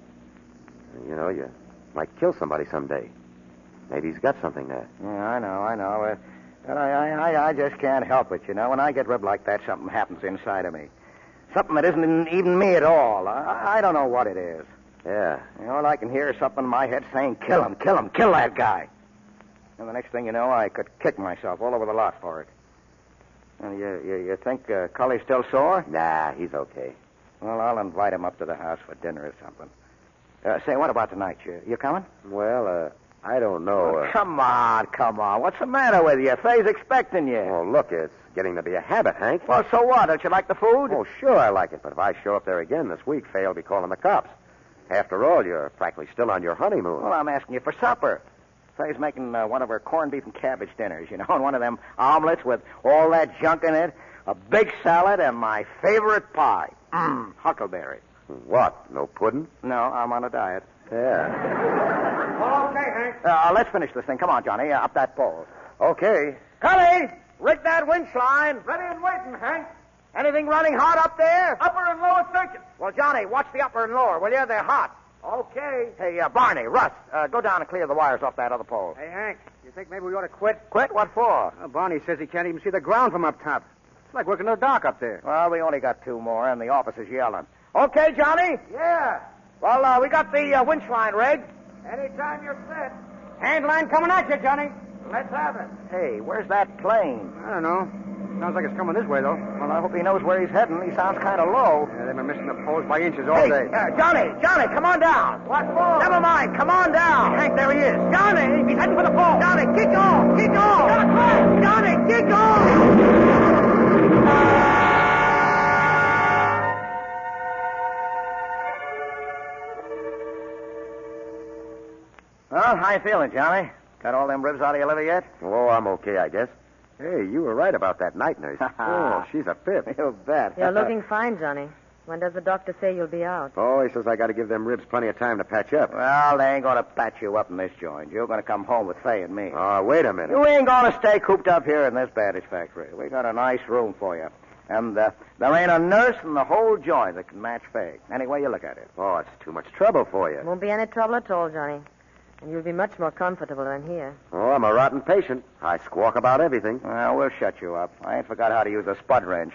Speaker 5: You know, you might kill somebody someday. Maybe he's got something there.
Speaker 4: Yeah, I know, I know. Uh, but I, I, I just can't help it, you know. When I get ribbed like that, something happens inside of me. Something that isn't even me at all. I, I don't know what it is.
Speaker 5: Yeah.
Speaker 4: You know, all I can hear is something in my head saying, kill him, kill him, kill that guy. And the next thing you know, I could kick myself all over the lot for it. And you, you, you think uh, Cully's still sore?
Speaker 5: Nah, he's okay.
Speaker 4: Well, I'll invite him up to the house for dinner or something. Uh, say, what about tonight? You, you coming?
Speaker 5: Well, uh, I don't know.
Speaker 4: Oh,
Speaker 5: Uh...
Speaker 4: come on, come on. What's the matter with you? Faye's expecting you.
Speaker 5: Oh, look, it's getting to be a habit, Hank.
Speaker 4: Well, so what? Don't you like the food?
Speaker 5: Oh, sure I like it, but if I show up there again this week, Faye will be calling the cops. After all, you're practically still on your honeymoon.
Speaker 4: Well, I'm asking you for supper. Faye's making uh, one of her corned beef and cabbage dinners, you know, and one of them omelets with all that junk in it, a big salad, and my favorite pie. Mmm, huckleberry.
Speaker 5: What? No pudding?
Speaker 4: No, I'm on a diet.
Speaker 5: Yeah.
Speaker 2: Well, okay, Hank.
Speaker 4: Uh, let's finish this thing. Come on, Johnny, uh, up that pole.
Speaker 5: Okay.
Speaker 2: Cully, rig that winch line. Ready and waiting, Hank.
Speaker 4: Anything running hot up there?
Speaker 2: Upper and lower circuit.
Speaker 4: Well, Johnny, watch the upper and lower, will you? They're hot.
Speaker 2: Okay.
Speaker 4: Hey, uh, Barney, Russ, uh, go down and clear the wires off that other pole.
Speaker 2: Hey, Hank, you think maybe we ought to quit?
Speaker 4: Quit? What for?
Speaker 2: Well, Barney says he can't even see the ground from up top. It's like working in the dark up there.
Speaker 4: Well, we only got two more, and the office is yelling. Okay, Johnny?
Speaker 2: Yeah.
Speaker 4: Well, uh, we got the uh, winch line rigged.
Speaker 2: Anytime you're set.
Speaker 4: Hand line coming at you, Johnny.
Speaker 2: Let's have it.
Speaker 4: Hey, where's that plane?
Speaker 2: I don't know. Sounds like it's coming this way, though.
Speaker 4: Well, I hope he knows where he's heading. He sounds kind of low.
Speaker 2: Yeah, they've been missing the poles by inches all
Speaker 4: Hey,
Speaker 2: day.
Speaker 4: uh, Johnny, Johnny, come on down.
Speaker 2: What for?
Speaker 4: Never mind, come on down. Hank, there he is. Johnny, he's heading for the pole. Johnny, kick on, kick on. Johnny, kick on. Well, how you feeling, Johnny? Got all them ribs out of your liver yet?
Speaker 5: Oh, I'm okay, I guess. Hey, you were right about that night nurse. Oh, she's a fifth.
Speaker 4: You bet.
Speaker 6: You're looking fine, Johnny. When does the doctor say you'll be out?
Speaker 5: Oh, he says I got to give them ribs plenty of time to patch up.
Speaker 4: Well, they ain't going to patch you up in this joint. You're going to come home with Faye and me.
Speaker 5: Oh, wait a minute.
Speaker 4: You ain't going to stay cooped up here in this bandage factory. We got a nice room for you. And uh, there ain't a nurse in the whole joint that can match Faye. Any way you look at it.
Speaker 5: Oh, it's too much trouble for you.
Speaker 6: Won't be any trouble at all, Johnny. And you'll be much more comfortable than here.
Speaker 5: Oh, I'm a rotten patient. I squawk about everything.
Speaker 4: Well, we'll shut you up. I ain't forgot how to use a spud wrench.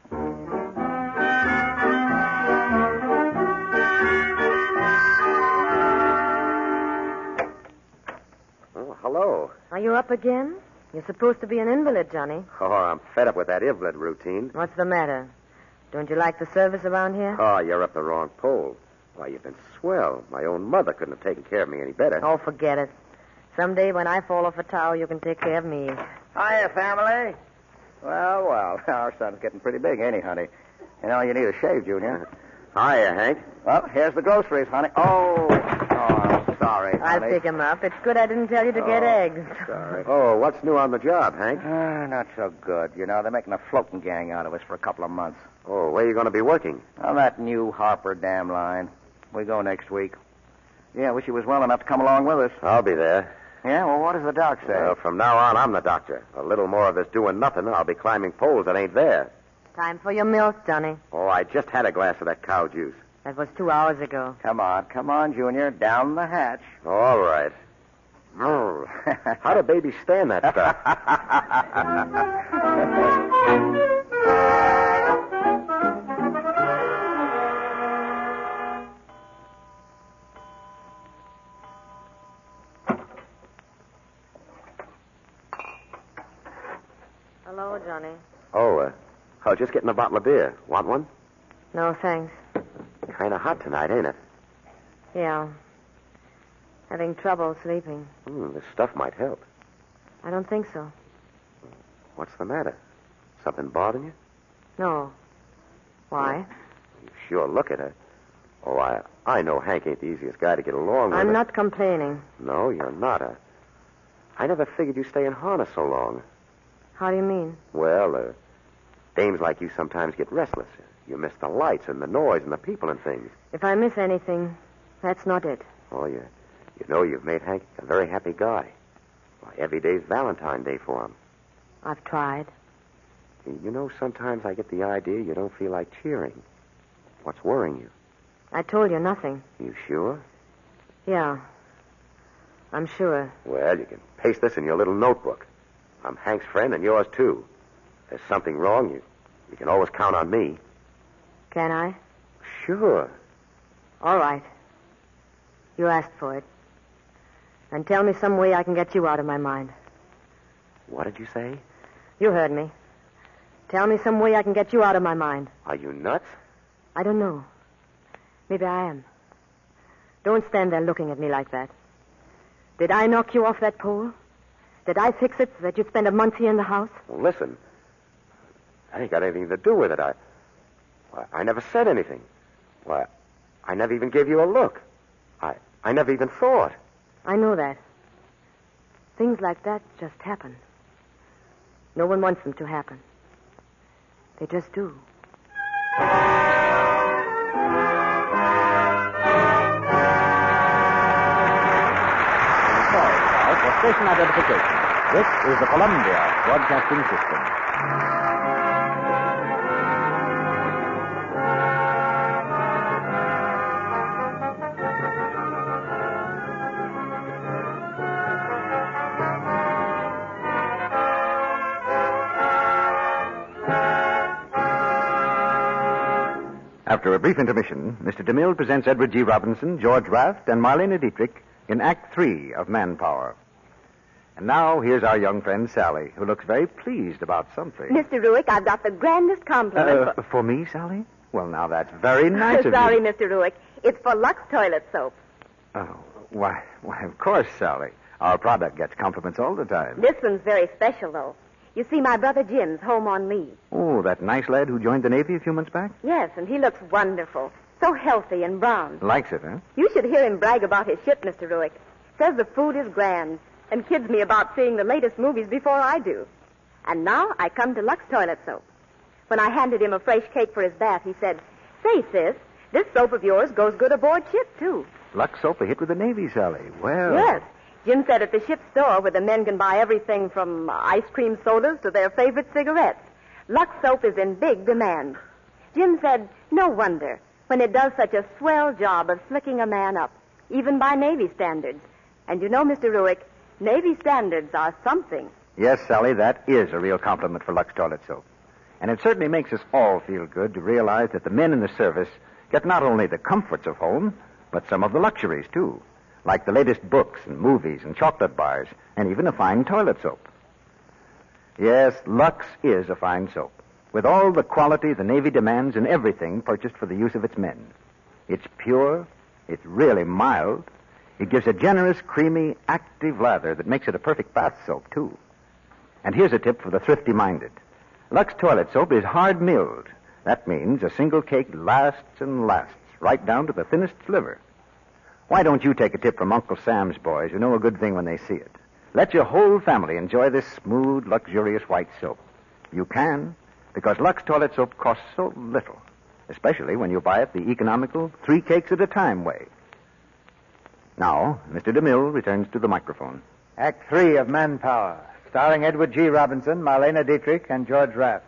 Speaker 5: Oh, hello.
Speaker 6: Are you up again? You're supposed to be an invalid, Johnny.
Speaker 5: Oh, I'm fed up with that invalid routine.
Speaker 6: What's the matter? Don't you like the service around here?
Speaker 5: Oh, you're up the wrong pole. Why, you've been swell. My own mother couldn't have taken care of me any better.
Speaker 6: Oh, forget it. Someday when I fall off a tower, you can take care of me.
Speaker 4: Hiya, family. Well, well, our son's getting pretty big, ain't he, honey? You know, you need a shave, Junior.
Speaker 5: Hiya, Hank.
Speaker 4: Well, here's the groceries, honey. Oh, oh, I'm sorry,
Speaker 6: I'll
Speaker 4: honey.
Speaker 6: pick him up. It's good I didn't tell you to get
Speaker 4: Oh,
Speaker 6: eggs.
Speaker 4: Sorry.
Speaker 5: Oh, what's new on the job, Hank?
Speaker 4: Uh, not so good. You know, they're making a floating gang out of us for a couple of months.
Speaker 5: Oh, where are you going to be working?
Speaker 4: On that new Harper Dam line. We go next week. Yeah, I wish he was well enough to come along with us.
Speaker 5: I'll be there.
Speaker 4: Yeah, well, what does the doc say?
Speaker 5: Well, from now on, I'm the doctor. A little more of this doing nothing, and I'll be climbing poles that ain't there.
Speaker 6: Time for your milk, Johnny.
Speaker 5: Oh, I just had a glass of that cow juice.
Speaker 6: That was two hours ago.
Speaker 4: Come on, come on, Junior. Down the hatch.
Speaker 5: All right. Oh, how do babies stand that stuff?
Speaker 6: Hello, Johnny.
Speaker 5: Oh, uh, I was just getting a bottle of beer. Want one?
Speaker 6: No, thanks.
Speaker 5: Kind of hot tonight, ain't it?
Speaker 6: Yeah. Having trouble sleeping.
Speaker 5: Hmm, this stuff might help.
Speaker 6: I don't think so.
Speaker 5: What's the matter? Something bothering you?
Speaker 6: No. Why?
Speaker 5: You sure look at her. Oh, I I know Hank ain't the easiest guy to get along with.
Speaker 6: I'm
Speaker 5: but-
Speaker 6: not complaining.
Speaker 5: No, you're not. Uh, I never figured you'd stay in harness so long.
Speaker 6: How do you mean?
Speaker 5: Well, uh, dames like you sometimes get restless. You miss the lights and the noise and the people and things.
Speaker 6: If I miss anything, that's not it.
Speaker 5: Oh, you, you know you've made Hank a very happy guy. Why, every day's Valentine's Day for him.
Speaker 6: I've tried.
Speaker 5: You know, sometimes I get the idea you don't feel like cheering. What's worrying you?
Speaker 6: I told you nothing.
Speaker 5: You sure?
Speaker 6: Yeah. I'm sure.
Speaker 5: Well, you can paste this in your little notebook. I'm Hank's friend and yours, too. If there's something wrong, you, you can always count on me.
Speaker 6: Can I?
Speaker 5: Sure.
Speaker 6: All right. You asked for it. And tell me some way I can get you out of my mind.
Speaker 5: What did you say?
Speaker 6: You heard me. Tell me some way I can get you out of my mind.
Speaker 5: Are you nuts?
Speaker 6: I don't know. Maybe I am. Don't stand there looking at me like that. Did I knock you off that pole? Did I fix it so that you'd spend a month here in the house?
Speaker 5: Well, listen. That ain't got anything to do with it. I, why, I never said anything. Why, I never even gave you a look. I, I never even thought.
Speaker 6: I know that. Things like that just happen. No one wants them to happen. They just do.
Speaker 1: For station identification, this is the Columbia Broadcasting System. After a brief intermission, Mister DeMille presents Edward G. Robinson, George Raft, and Marlena Dietrich in Act Three of Manpower. And now, here's our young friend, Sally, who looks very pleased about something.
Speaker 12: Mister Ruick, I've got the grandest compliment.
Speaker 1: Uh, for me, Sally? Well, now, that's very nice of
Speaker 12: Sorry,
Speaker 1: you.
Speaker 12: Mister Ruick. It's for Lux toilet soap.
Speaker 1: Oh, why, why, of course, Sally. Our product gets compliments all the time.
Speaker 12: This one's very special, though. You see, my brother Jim's home on leave.
Speaker 1: Oh, that nice lad who joined the Navy a few months back?
Speaker 12: Yes, and he looks wonderful. So healthy and brown.
Speaker 1: Likes it, huh?
Speaker 12: You should hear him brag about his ship, Mister Ruick. Says the food is grand, and kids me about seeing the latest movies before I do. And now I come to Lux toilet soap. When I handed him a fresh cake for his bath, he said, "Say, sis, this soap of yours goes good aboard ship, too."
Speaker 1: Lux soap, a hit with the Navy, Sally. Well.
Speaker 12: Yes. Jim said at the ship store where the men can buy everything from ice cream sodas to their favorite cigarettes, Lux soap is in big demand. Jim said, no wonder, when it does such a swell job of slicking a man up, even by Navy standards, And you know, Mister Ruick, Navy standards are something.
Speaker 13: Yes, Sally, that is a real compliment for Lux Toilet Soap. And it certainly makes us all feel good to realize that the men in the service get not only the comforts of home, but some of the luxuries, too, like the latest books and movies and chocolate bars, and even a fine toilet soap. Yes, Lux is a fine soap, with all the quality the Navy demands in everything purchased for the use of its men. It's pure, it's really mild, it gives a generous, creamy, active lather that makes it a perfect bath soap, too. And here's a tip for the thrifty-minded. Lux Toilet Soap is hard-milled. That means a single cake lasts and lasts, right down to the thinnest sliver. Why don't you take a tip from Uncle Sam's boys who know a good thing when they see it? Let your whole family enjoy this smooth, luxurious white soap. You can, because Lux Toilet Soap costs so little, especially when you buy it the economical three cakes at a time way. Now, Mister DeMille returns to the microphone.
Speaker 1: Act three of Manpower, starring Edward G. Robinson, Marlena Dietrich, and George Raft.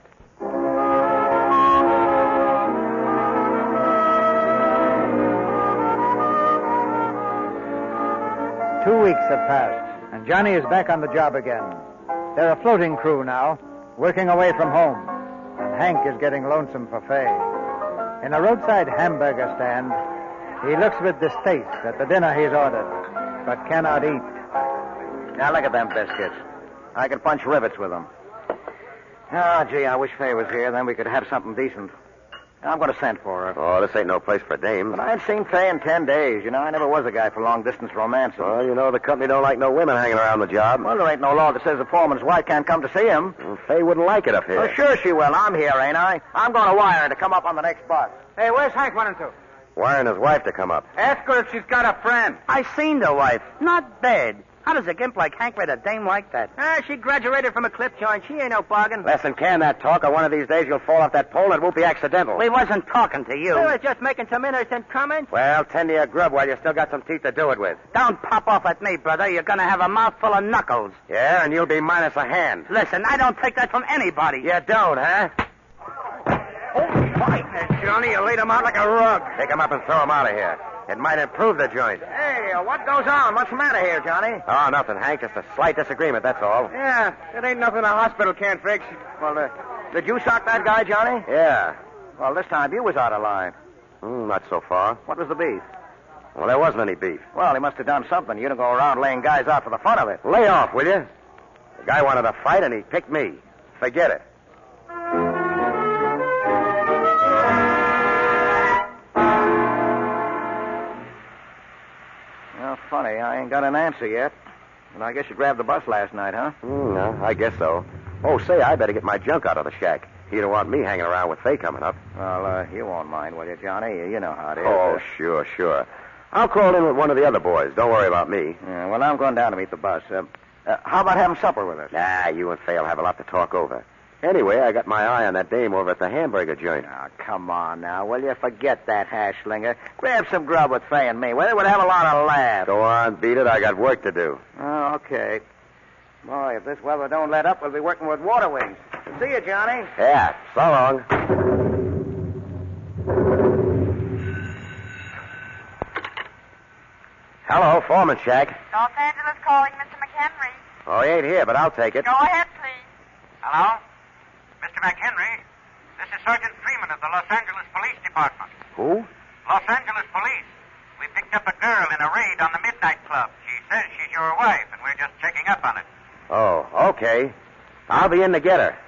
Speaker 1: Two weeks have passed, and Johnny is back on the job again. They're a floating crew now, working away from home, and Hank is getting lonesome for Fay. In a roadside hamburger stand, he looks with distaste at the dinner he's ordered, but cannot eat.
Speaker 4: Now, look at them biscuits. I could punch rivets with them. Oh, gee, I wish Fay was here. Then we could have something decent. I'm going to send for her.
Speaker 5: Oh, this ain't no place for dames.
Speaker 4: But I ain't seen Fay in ten days. You know, I never was a guy for long-distance romancing.
Speaker 5: Well, you know, the company don't like no women hanging around the job.
Speaker 4: Well, there ain't no law that says the foreman's wife can't come to see him.
Speaker 5: Well, Fay wouldn't like it up here.
Speaker 4: Oh, sure she will. I'm here, ain't I? I'm going to wire her to come up on the next bus.
Speaker 2: Hey, where's Hank running to?
Speaker 5: Wiring his wife to come up.
Speaker 2: Ask her if she's got a friend.
Speaker 14: I seen the wife. Not bad. How does a gimp like Hank let a dame like that?
Speaker 2: Ah, she graduated from a clip joint. She ain't no bargain.
Speaker 5: Less than can that talk, or one of these days you'll fall off that pole and it won't be accidental.
Speaker 14: We wasn't talking to you.
Speaker 2: We was just making some innocent comments.
Speaker 5: Well, tend to your grub while you still got some teeth to do it with.
Speaker 14: Don't pop off at me, brother. You're going to have a mouthful of knuckles.
Speaker 5: Yeah, and you'll be minus a hand.
Speaker 14: Listen, I don't take that from anybody.
Speaker 5: You don't, huh?
Speaker 2: Hey, Johnny, you laid him out like a rug.
Speaker 5: Pick him up and throw him out of here. It might improve the joint.
Speaker 4: Hey, uh, what goes on? What's the matter here, Johnny?
Speaker 5: Oh, nothing, Hank. Just a slight disagreement, that's all.
Speaker 2: Yeah, it ain't nothing a hospital can't fix.
Speaker 4: Well, uh, did you sock that guy, Johnny?
Speaker 5: Yeah.
Speaker 4: Well, this time you was out of line.
Speaker 5: Mm, not so far.
Speaker 4: What was the beef?
Speaker 5: Well, there wasn't any beef.
Speaker 4: Well, he must have done something. You don't go around laying guys out for the fun of it.
Speaker 5: Lay off, will you? The guy wanted to fight, and he picked me. Forget it.
Speaker 4: Well, funny. I ain't got an answer yet. And I guess you grabbed the bus last night, huh?
Speaker 5: Mm, no, I guess so. Oh, say, I better get my junk out of the shack. You don't want me hanging around with Fay coming up.
Speaker 4: Well, uh, you won't mind, will you, Johnny? You know how it is.
Speaker 5: Oh,
Speaker 4: Uh,
Speaker 5: sure, sure. I'll crawl in with one of the other boys. Don't worry about me.
Speaker 4: Yeah, well, I'm going down to meet the bus. Uh, uh, how about having supper with us?
Speaker 5: Nah, you and Fay'll have a lot to talk over. Anyway, I got my eye on that dame over at the hamburger joint.
Speaker 4: Now, come on now, will you? Forget that hash slinger. Grab some grub with Fay and me. Well, we'd have a lot of laughs.
Speaker 5: Go on, beat it. I got work to do.
Speaker 4: Oh, okay. Boy, if this weather don't let up, we'll be working with water wings. See you, Johnny.
Speaker 5: Yeah, so long. Hello, Foreman Shack.
Speaker 15: Los Angeles calling Mister McHenry.
Speaker 5: Oh, he ain't here, but I'll take it.
Speaker 15: Go ahead, please.
Speaker 16: Hello? Mister McHenry, this is Sergeant Freeman of the Los Angeles Police Department.
Speaker 5: Who?
Speaker 16: Los Angeles Police. We picked up a girl in a raid on the Midnight Club. She says she's your wife, and we're just checking up on it.
Speaker 5: Oh, okay. I'll be in to get her.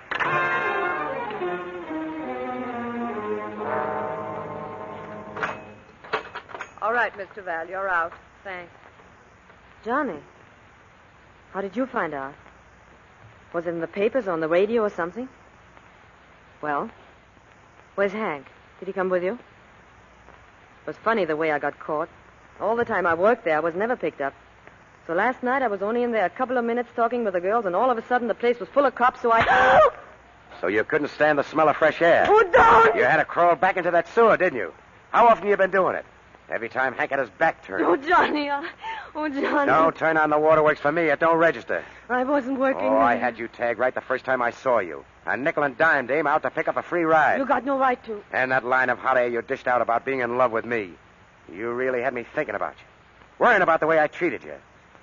Speaker 6: All right, Mister Val, you're out. Thanks. Johnny, how did you find out? Was it in the papers or on the radio or something? Well, where's Hank? Did he come with you? It was funny the way I got caught. All the time I worked there, I was never picked up. So last night I was only in there a couple of minutes talking with the girls, and all of a sudden the place was full of cops, so I...
Speaker 5: So you couldn't stand the smell of fresh air?
Speaker 6: Oh, don't!
Speaker 5: You had to crawl back into that sewer, didn't you? How often you been doing it? Every time Hank had his back turned.
Speaker 6: Oh, Johnny. Uh, oh, Johnny.
Speaker 5: Don't turn on the waterworks for me. It don't register.
Speaker 6: I wasn't working.
Speaker 5: Oh, I had you tagged right the first time I saw you. A nickel and dime dame out to pick up a free ride.
Speaker 6: You got no right to.
Speaker 5: And that line of hot air you dished out about being in love with me. You really had me thinking about you. Worrying about the way I treated you.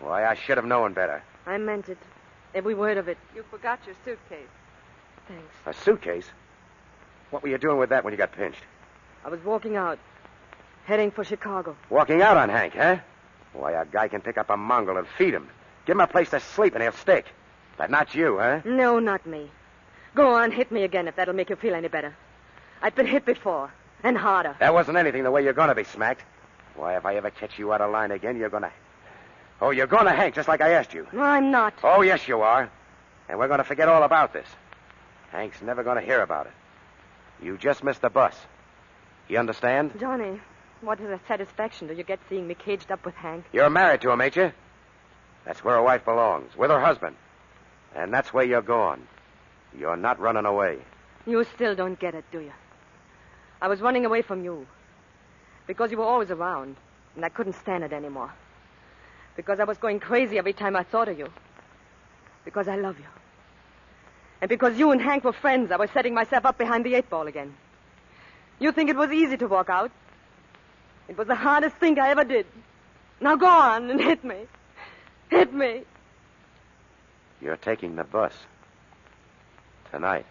Speaker 5: Why, I should have known better.
Speaker 6: I meant it. Every word of it.
Speaker 17: You forgot your suitcase.
Speaker 6: Thanks.
Speaker 5: A suitcase? What were you doing with that when you got pinched?
Speaker 6: I was walking out, heading for Chicago.
Speaker 5: Walking out on Hank, huh? Why, a guy can pick up a mongrel and feed him. Give him a place to sleep and he'll stick. But not you, huh?
Speaker 6: No, not me. Go on, hit me again if that'll make you feel any better. I've been hit before, and harder.
Speaker 5: That wasn't anything the way you're going to be smacked. Why, if I ever catch you out of line again, you're going to... Oh, you're going to Hank, just like I asked you.
Speaker 6: No, I'm not.
Speaker 5: Oh, yes, you are. And we're going to forget all about this. Hank's never going to hear about it. You just missed the bus. You understand?
Speaker 6: Johnny, what is the satisfaction do you get seeing me caged up with Hank?
Speaker 5: You're married to him, ain't you? That's where a wife belongs, with her husband. And that's where you're going. You're not running away.
Speaker 6: You still don't get it, do you? I was running away from you. Because you were always around, and I couldn't stand it anymore. Because I was going crazy every time I thought of you. Because I love you. And because you and Hank were friends, I was setting myself up behind the eight ball again. You think it was easy to walk out? It was the hardest thing I ever did. Now go on and hit me. Hit me.
Speaker 5: You're taking the bus. Tonight.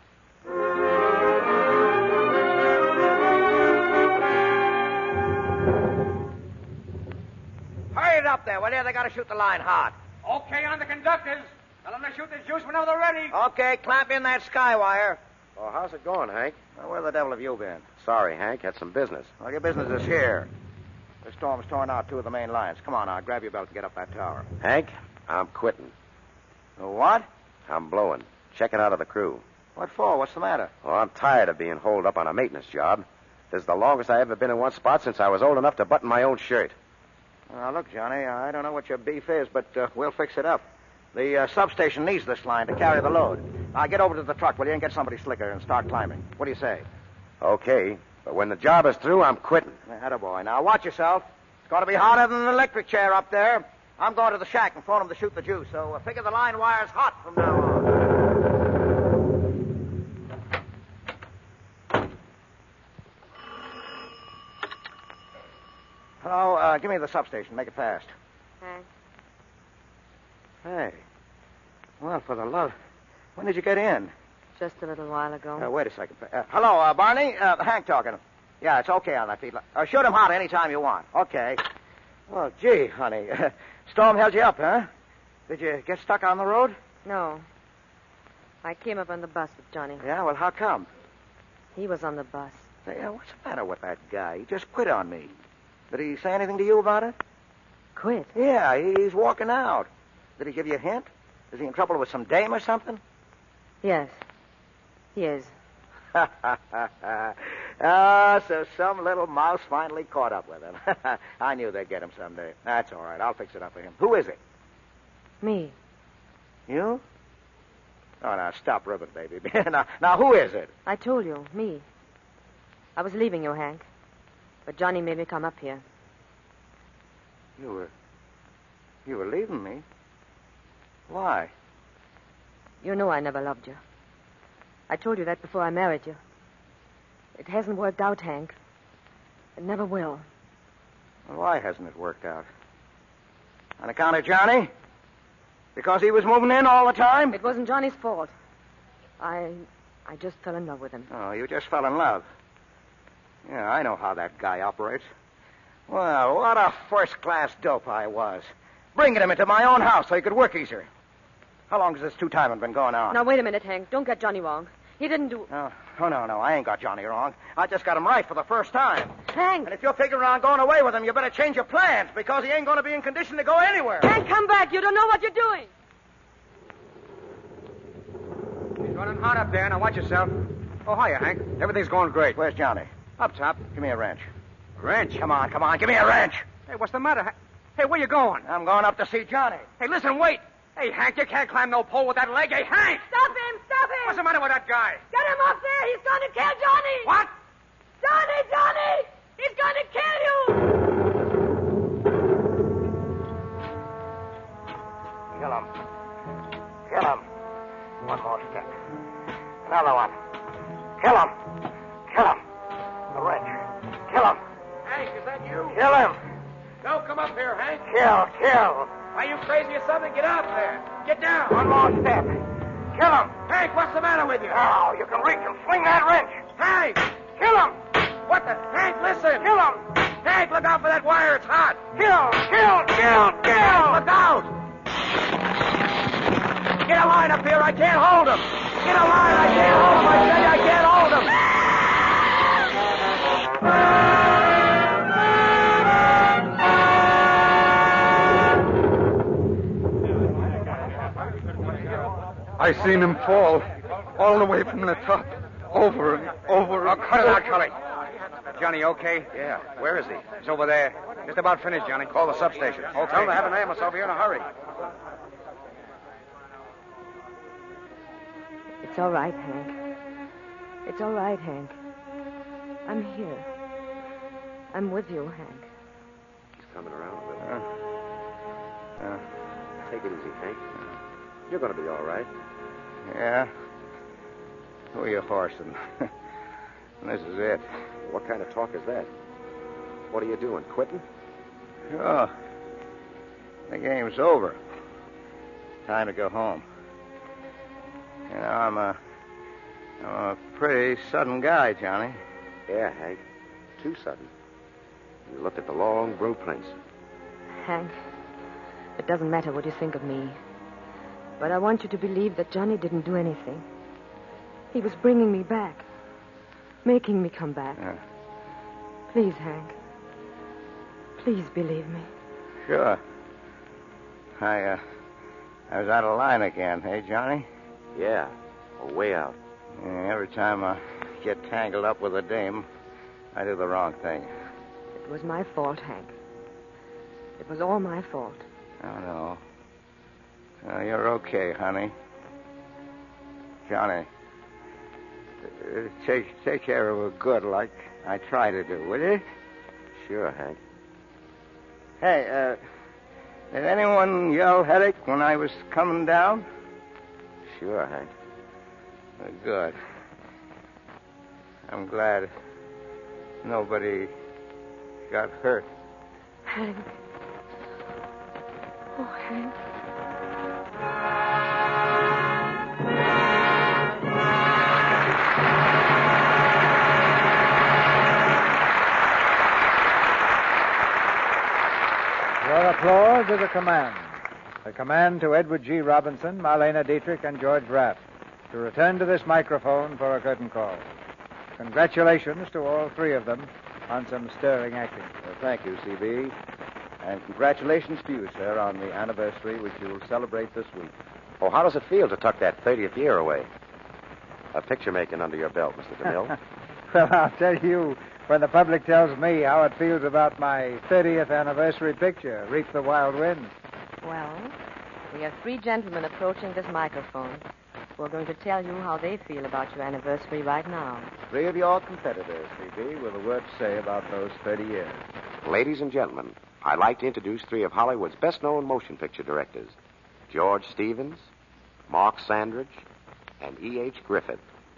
Speaker 4: Hurry it up there, will you? They got to shoot the line hard.
Speaker 2: Okay, on the conductors. Tell them to shoot the juice whenever they're ready.
Speaker 4: Okay, clamp in that sky wire.
Speaker 5: Well, how's it going, Hank?
Speaker 4: Well, where the devil have you been?
Speaker 5: Sorry, Hank. Had some business.
Speaker 4: Well, your business is here. The storm's torn out two of the main lines. Come on now, grab your belt and get up that tower.
Speaker 5: Hank, I'm quitting.
Speaker 4: What?
Speaker 5: I'm blowing. Checking out of the crew.
Speaker 4: What for? What's the matter?
Speaker 5: Oh, I'm tired of being holed up on a maintenance job. This is the longest I've ever been in one spot since I was old enough to button my own shirt.
Speaker 4: Now, look, Johnny, I don't know what your beef is, but uh, we'll fix it up. The uh, substation needs this line to carry the load. Now, get over to the truck, will you, and get somebody slicker and start climbing. What do you say?
Speaker 5: Okay, but when the job is through, I'm quitting.
Speaker 4: Attaboy. Now, watch yourself. It's going to be hotter than an electric chair up there. I'm going to the shack and phone them to shoot the juice, so uh, figure the line wire's hot from now on. Hello, uh, give me the substation. Make it fast.
Speaker 6: Hank.
Speaker 4: Hey. Well, for the love... When did you get in?
Speaker 6: Just a little while ago.
Speaker 4: Uh, wait a second. Uh, hello, uh, Barney. Uh, Hank talking. Yeah, it's okay on that feed. Uh, shoot him hot any time you want. Okay. Well, gee, honey. Storm held you up, huh? Did you get stuck on the road?
Speaker 6: No. I came up on the bus with Johnny.
Speaker 4: Yeah, well, how come?
Speaker 6: He was on the bus.
Speaker 4: Hey, uh, what's the matter with that guy? He just quit on me. Did he say anything to you about it?
Speaker 6: Quit?
Speaker 4: Yeah, he's walking out. Did he give you a hint? Is he in trouble with some dame or something?
Speaker 6: Yes. He is.
Speaker 4: Ah, so some little mouse finally caught up with him. I knew they'd get him someday. That's all right. I'll fix it up for him. Who is he?
Speaker 6: Me.
Speaker 4: You? Oh, now, stop ribbon, baby. now, now, who is it?
Speaker 6: I told you, me. I was leaving you, Hank. But Johnny made me come up here.
Speaker 4: You were... You were leaving me? Why?
Speaker 6: You know I never loved you. I told you that before I married you. It hasn't worked out, Hank. It never will.
Speaker 4: Well, why hasn't it worked out? On account of Johnny? Because he was moving in all the time?
Speaker 6: It wasn't Johnny's fault. I... I just fell in love with him.
Speaker 4: Oh, you just fell in love. Yeah, I know how that guy operates. Well, what a first-class dope I was. Bringing him into my own house so he could work easier. How long has this two-timing been going on?
Speaker 6: Now, wait a minute, Hank. Don't get Johnny wrong. He didn't do...
Speaker 4: Oh, oh, no, no. I ain't got Johnny wrong. I just got him right for the first time.
Speaker 6: Hank!
Speaker 4: And if you're figuring on going away with him, you better change your plans, because he ain't going to be in condition to go anywhere.
Speaker 6: Hank, come back. You don't know what you're doing.
Speaker 11: He's running hot up there. Now, watch yourself. Oh, hiya, Hank. Everything's going great.
Speaker 4: Where's Johnny?
Speaker 11: Up top.
Speaker 4: Give me a wrench.
Speaker 11: Wrench?
Speaker 4: Come on, come on. Give me a wrench.
Speaker 11: Hey, what's the matter? Hank? Hey, where you going?
Speaker 4: I'm going up to see Johnny.
Speaker 11: Hey, listen, wait. Hey, Hank, you can't climb no pole with that leg. Hey, Hank!
Speaker 6: Stop him! Stop him!
Speaker 11: What's the matter with that guy?
Speaker 6: Get him off there! He's going to kill Johnny!
Speaker 11: What?
Speaker 6: Johnny, Johnny! He's going to kill you!
Speaker 4: Kill him. Kill him. One more stick. Another one. Kill him. Kill him. The wrench. Kill him.
Speaker 2: Hank, is that you?
Speaker 4: Kill him.
Speaker 2: No, come up here, Hank.
Speaker 4: Kill, kill.
Speaker 2: Are you crazy or something? Get out there. Get down.
Speaker 14: One more step. Kill him.
Speaker 2: Hank, what's the matter with you?
Speaker 14: Oh, you can reach him. Swing that wrench.
Speaker 2: Hank!
Speaker 14: Kill him.
Speaker 2: What the? Hank, listen.
Speaker 14: Kill him.
Speaker 2: Hank, look out for that wire. It's hot.
Speaker 14: Kill, kill, kill, kill.
Speaker 2: Look out. Get a line up here. I can't hold him. Get a line. I can't hold him. I tell you, I can't hold him.
Speaker 7: I seen him fall all the way from the top, over and over.
Speaker 11: Oh, cut it out, Cully. Johnny, okay?
Speaker 5: Yeah. Where is he?
Speaker 11: He's over there. Just about finished, Johnny.
Speaker 5: Call the substation.
Speaker 11: Okay.
Speaker 5: Tell them to have an ambulance over here in a hurry.
Speaker 6: It's all right, Hank. It's all right, Hank. I'm here. I'm with you, Hank.
Speaker 5: He's coming around a little.
Speaker 7: Uh, uh,
Speaker 5: Take it easy, Hank. You're going to be all right.
Speaker 7: yeah. Who are you horsing? This is it.
Speaker 5: What kind of talk is that? What are you doing, quitting?
Speaker 7: Sure. The game's over. Time to go home. You know, I'm a, I'm a pretty sudden guy, Johnny.
Speaker 5: Yeah, Hank. Too sudden. You looked at the long blueprints.
Speaker 6: Hank, it doesn't matter what you think of me. But I want you to believe that Johnny didn't do anything. He was bringing me back. Making me come back.
Speaker 7: Yeah.
Speaker 6: Please, Hank. Please believe me.
Speaker 7: Sure. I, uh, I was out of line again, hey, Johnny?
Speaker 5: Yeah. Oh, way out.
Speaker 7: Yeah, every time I get tangled up with a dame, I do the wrong thing.
Speaker 6: It was my fault, Hank. It was all my fault.
Speaker 7: Oh, no. No, you're okay, honey. Johnny, uh, take, take care of her good like I try to do, will you?
Speaker 5: Sure, Hank.
Speaker 7: Hey, uh, did anyone yell headache when I was coming down?
Speaker 5: Sure, Hank.
Speaker 7: Uh, good. I'm glad nobody got hurt.
Speaker 6: Hank. Oh, Hank.
Speaker 1: Your applause is a command. A command to Edward G. Robinson, Marlena Dietrich, and George Rapp to return to this microphone for a curtain call. Congratulations to all three of them on some stirring acting.
Speaker 9: Well, thank you, C B. And congratulations to you, sir, on the anniversary which you will celebrate this week.
Speaker 5: Oh, how does it feel to tuck that thirtieth year away? A picture making under your belt, Mister DeMille.
Speaker 1: Well, I'll tell you, when the public tells me how it feels about my thirtieth anniversary picture, Reap the Wild Wind.
Speaker 6: Well, we have three gentlemen approaching this microphone who are going to tell you how they feel about your anniversary right now.
Speaker 9: Three of your competitors, C B, with a word to say about those thirty years.
Speaker 5: Ladies and gentlemen, I'd like to introduce three of Hollywood's best-known motion picture directors, George Stevens, Mark Sandridge, and E H. Griffith.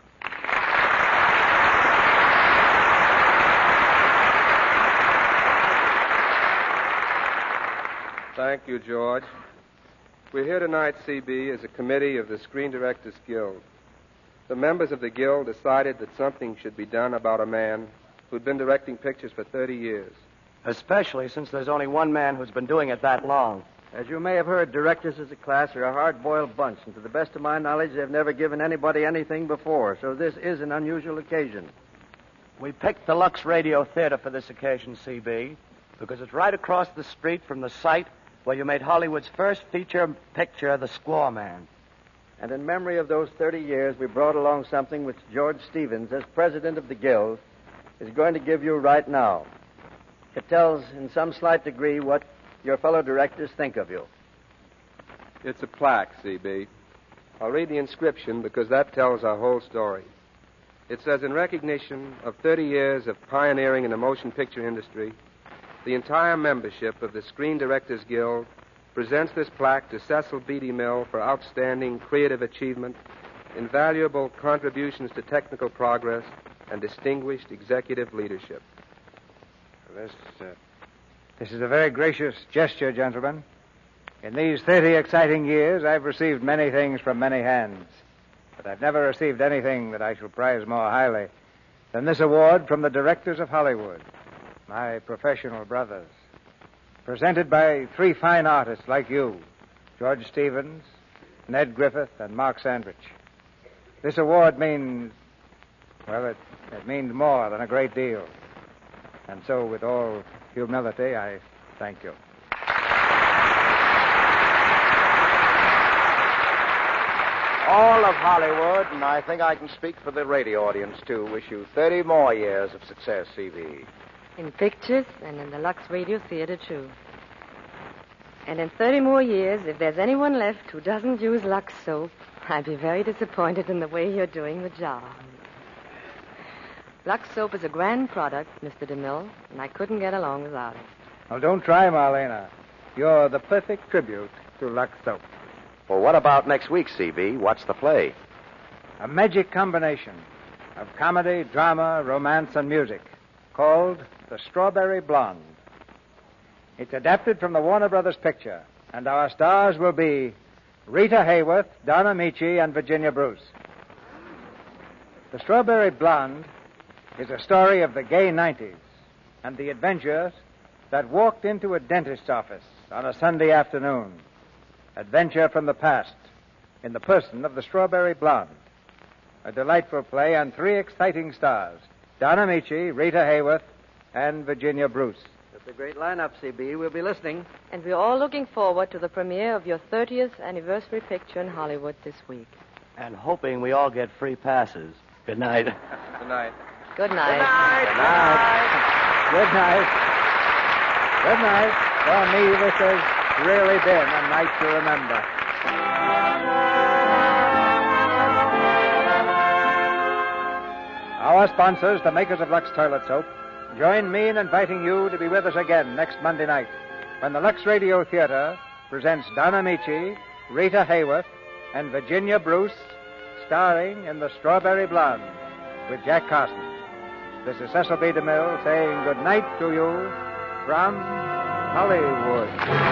Speaker 17: Thank you, George. We're here tonight, C B, as a committee of the Screen Directors Guild. The members of the Guild decided that something should be done about a man who'd been directing pictures for thirty years.
Speaker 18: Especially since there's only one man who's been doing it that long.
Speaker 19: As you may have heard, directors as a class are a hard-boiled bunch, and to the best of my knowledge, they've never given anybody anything before, so this is an unusual occasion.
Speaker 18: We picked the Lux Radio Theater for this occasion, C B, because it's right across the street from the site where you made Hollywood's first feature picture, The Squaw Man.
Speaker 19: And in memory of those thirty years, we brought along something which George Stevens, as president of the Guild, is going to give you right now. It tells, in some slight degree, what your fellow directors think of you.
Speaker 17: It's a plaque, C B. I'll read the inscription because that tells our whole story. It says, in recognition of thirty years of pioneering in the motion picture industry, the entire membership of the Screen Directors Guild presents this plaque to Cecil B D Mill for outstanding creative achievement, invaluable contributions to technical progress, and distinguished executive leadership.
Speaker 1: This, uh, this is a very gracious gesture, gentlemen. In these thirty exciting years, I've received many things from many hands, but I've never received anything that I shall prize more highly than this award from the directors of Hollywood, my professional brothers, presented by three fine artists like you, George Stevens, Ned Griffith, and Mark Sandrich. This award means, well, it, it means more than a great deal. And so, with all humility, I thank you.
Speaker 9: All of Hollywood, and I think I can speak for the radio audience, too, wish you thirty more years of success, C B.
Speaker 6: In pictures and in the Lux Radio Theater, too. And in thirty more years, if there's anyone left who doesn't use Lux soap, I'd be very disappointed in the way you're doing the job. Lux soap is a grand product, Mister DeMille, and I couldn't get along without it.
Speaker 1: Well, don't try, Marlena. You're the perfect tribute to Lux soap.
Speaker 5: Well, what about next week, C B? What's the play?
Speaker 1: A magic combination of comedy, drama, romance, and music called The Strawberry Blonde. It's adapted from the Warner Brothers picture, and our stars will be Rita Hayworth, Don Amici, and Virginia Bruce. The Strawberry Blonde is a story of the gay nineties and the adventurers that walked into a dentist's office on a Sunday afternoon. Adventure from the past in the person of the Strawberry Blonde. A delightful play and three exciting stars, Don Amici, Rita Hayworth, and Virginia Bruce.
Speaker 19: It's a great lineup, C B. We'll be listening.
Speaker 6: And we're all looking forward to the premiere of your thirtieth anniversary picture in Hollywood this week.
Speaker 18: And hoping we all get free passes. Good night.
Speaker 17: Good night.
Speaker 6: Good night.
Speaker 1: Good night. Good night. Good night. For me, this has really been a night to remember. Our sponsors, the makers of Lux Toilet Soap, join me in inviting you to be with us again next Monday night when the Lux Radio Theater presents Don Amici, Rita Hayworth, and Virginia Bruce starring in The Strawberry Blonde with Jack Carson. This is Cecil B. DeMille saying good night to you from Hollywood.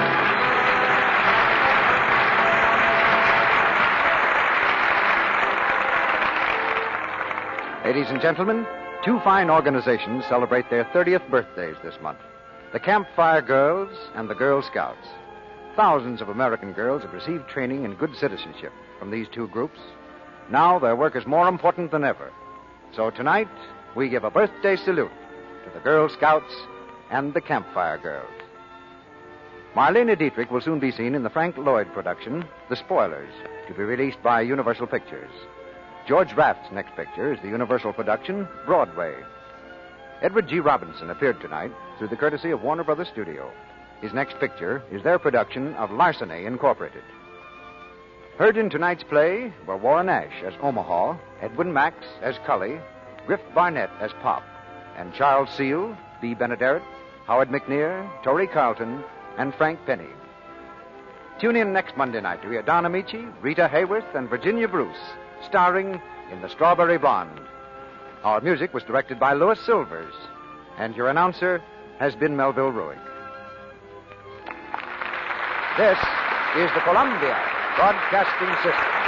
Speaker 8: Ladies and gentlemen, two fine organizations celebrate their thirtieth birthdays this month. The Campfire Girls and the Girl Scouts. Thousands of American girls have received training in good citizenship from these two groups. Now their work is more important than ever. So tonight, we give a birthday salute to the Girl Scouts and the Campfire Girls. Marlene Dietrich will soon be seen in the Frank Lloyd production, The Spoilers, to be released by Universal Pictures. George Raft's next picture is the Universal production, Broadway. Edward G. Robinson appeared tonight through the courtesy of Warner Brothers Studio. His next picture is their production of Larceny Incorporated. Heard in tonight's play were Warren Ash as Omaha, Edwin Max as Cully, Griff Barnett as Pop, and Charles Seal, B. Benaderet, Howard McNear, Torrey Carlton, and Frank Penny. Tune in next Monday night to hear Don Amici, Rita Hayworth, and Virginia Bruce starring in The Strawberry Blonde. Our music was directed by Louis Silvers, and your announcer has been Melville Ruick. This is the Columbia Broadcasting System.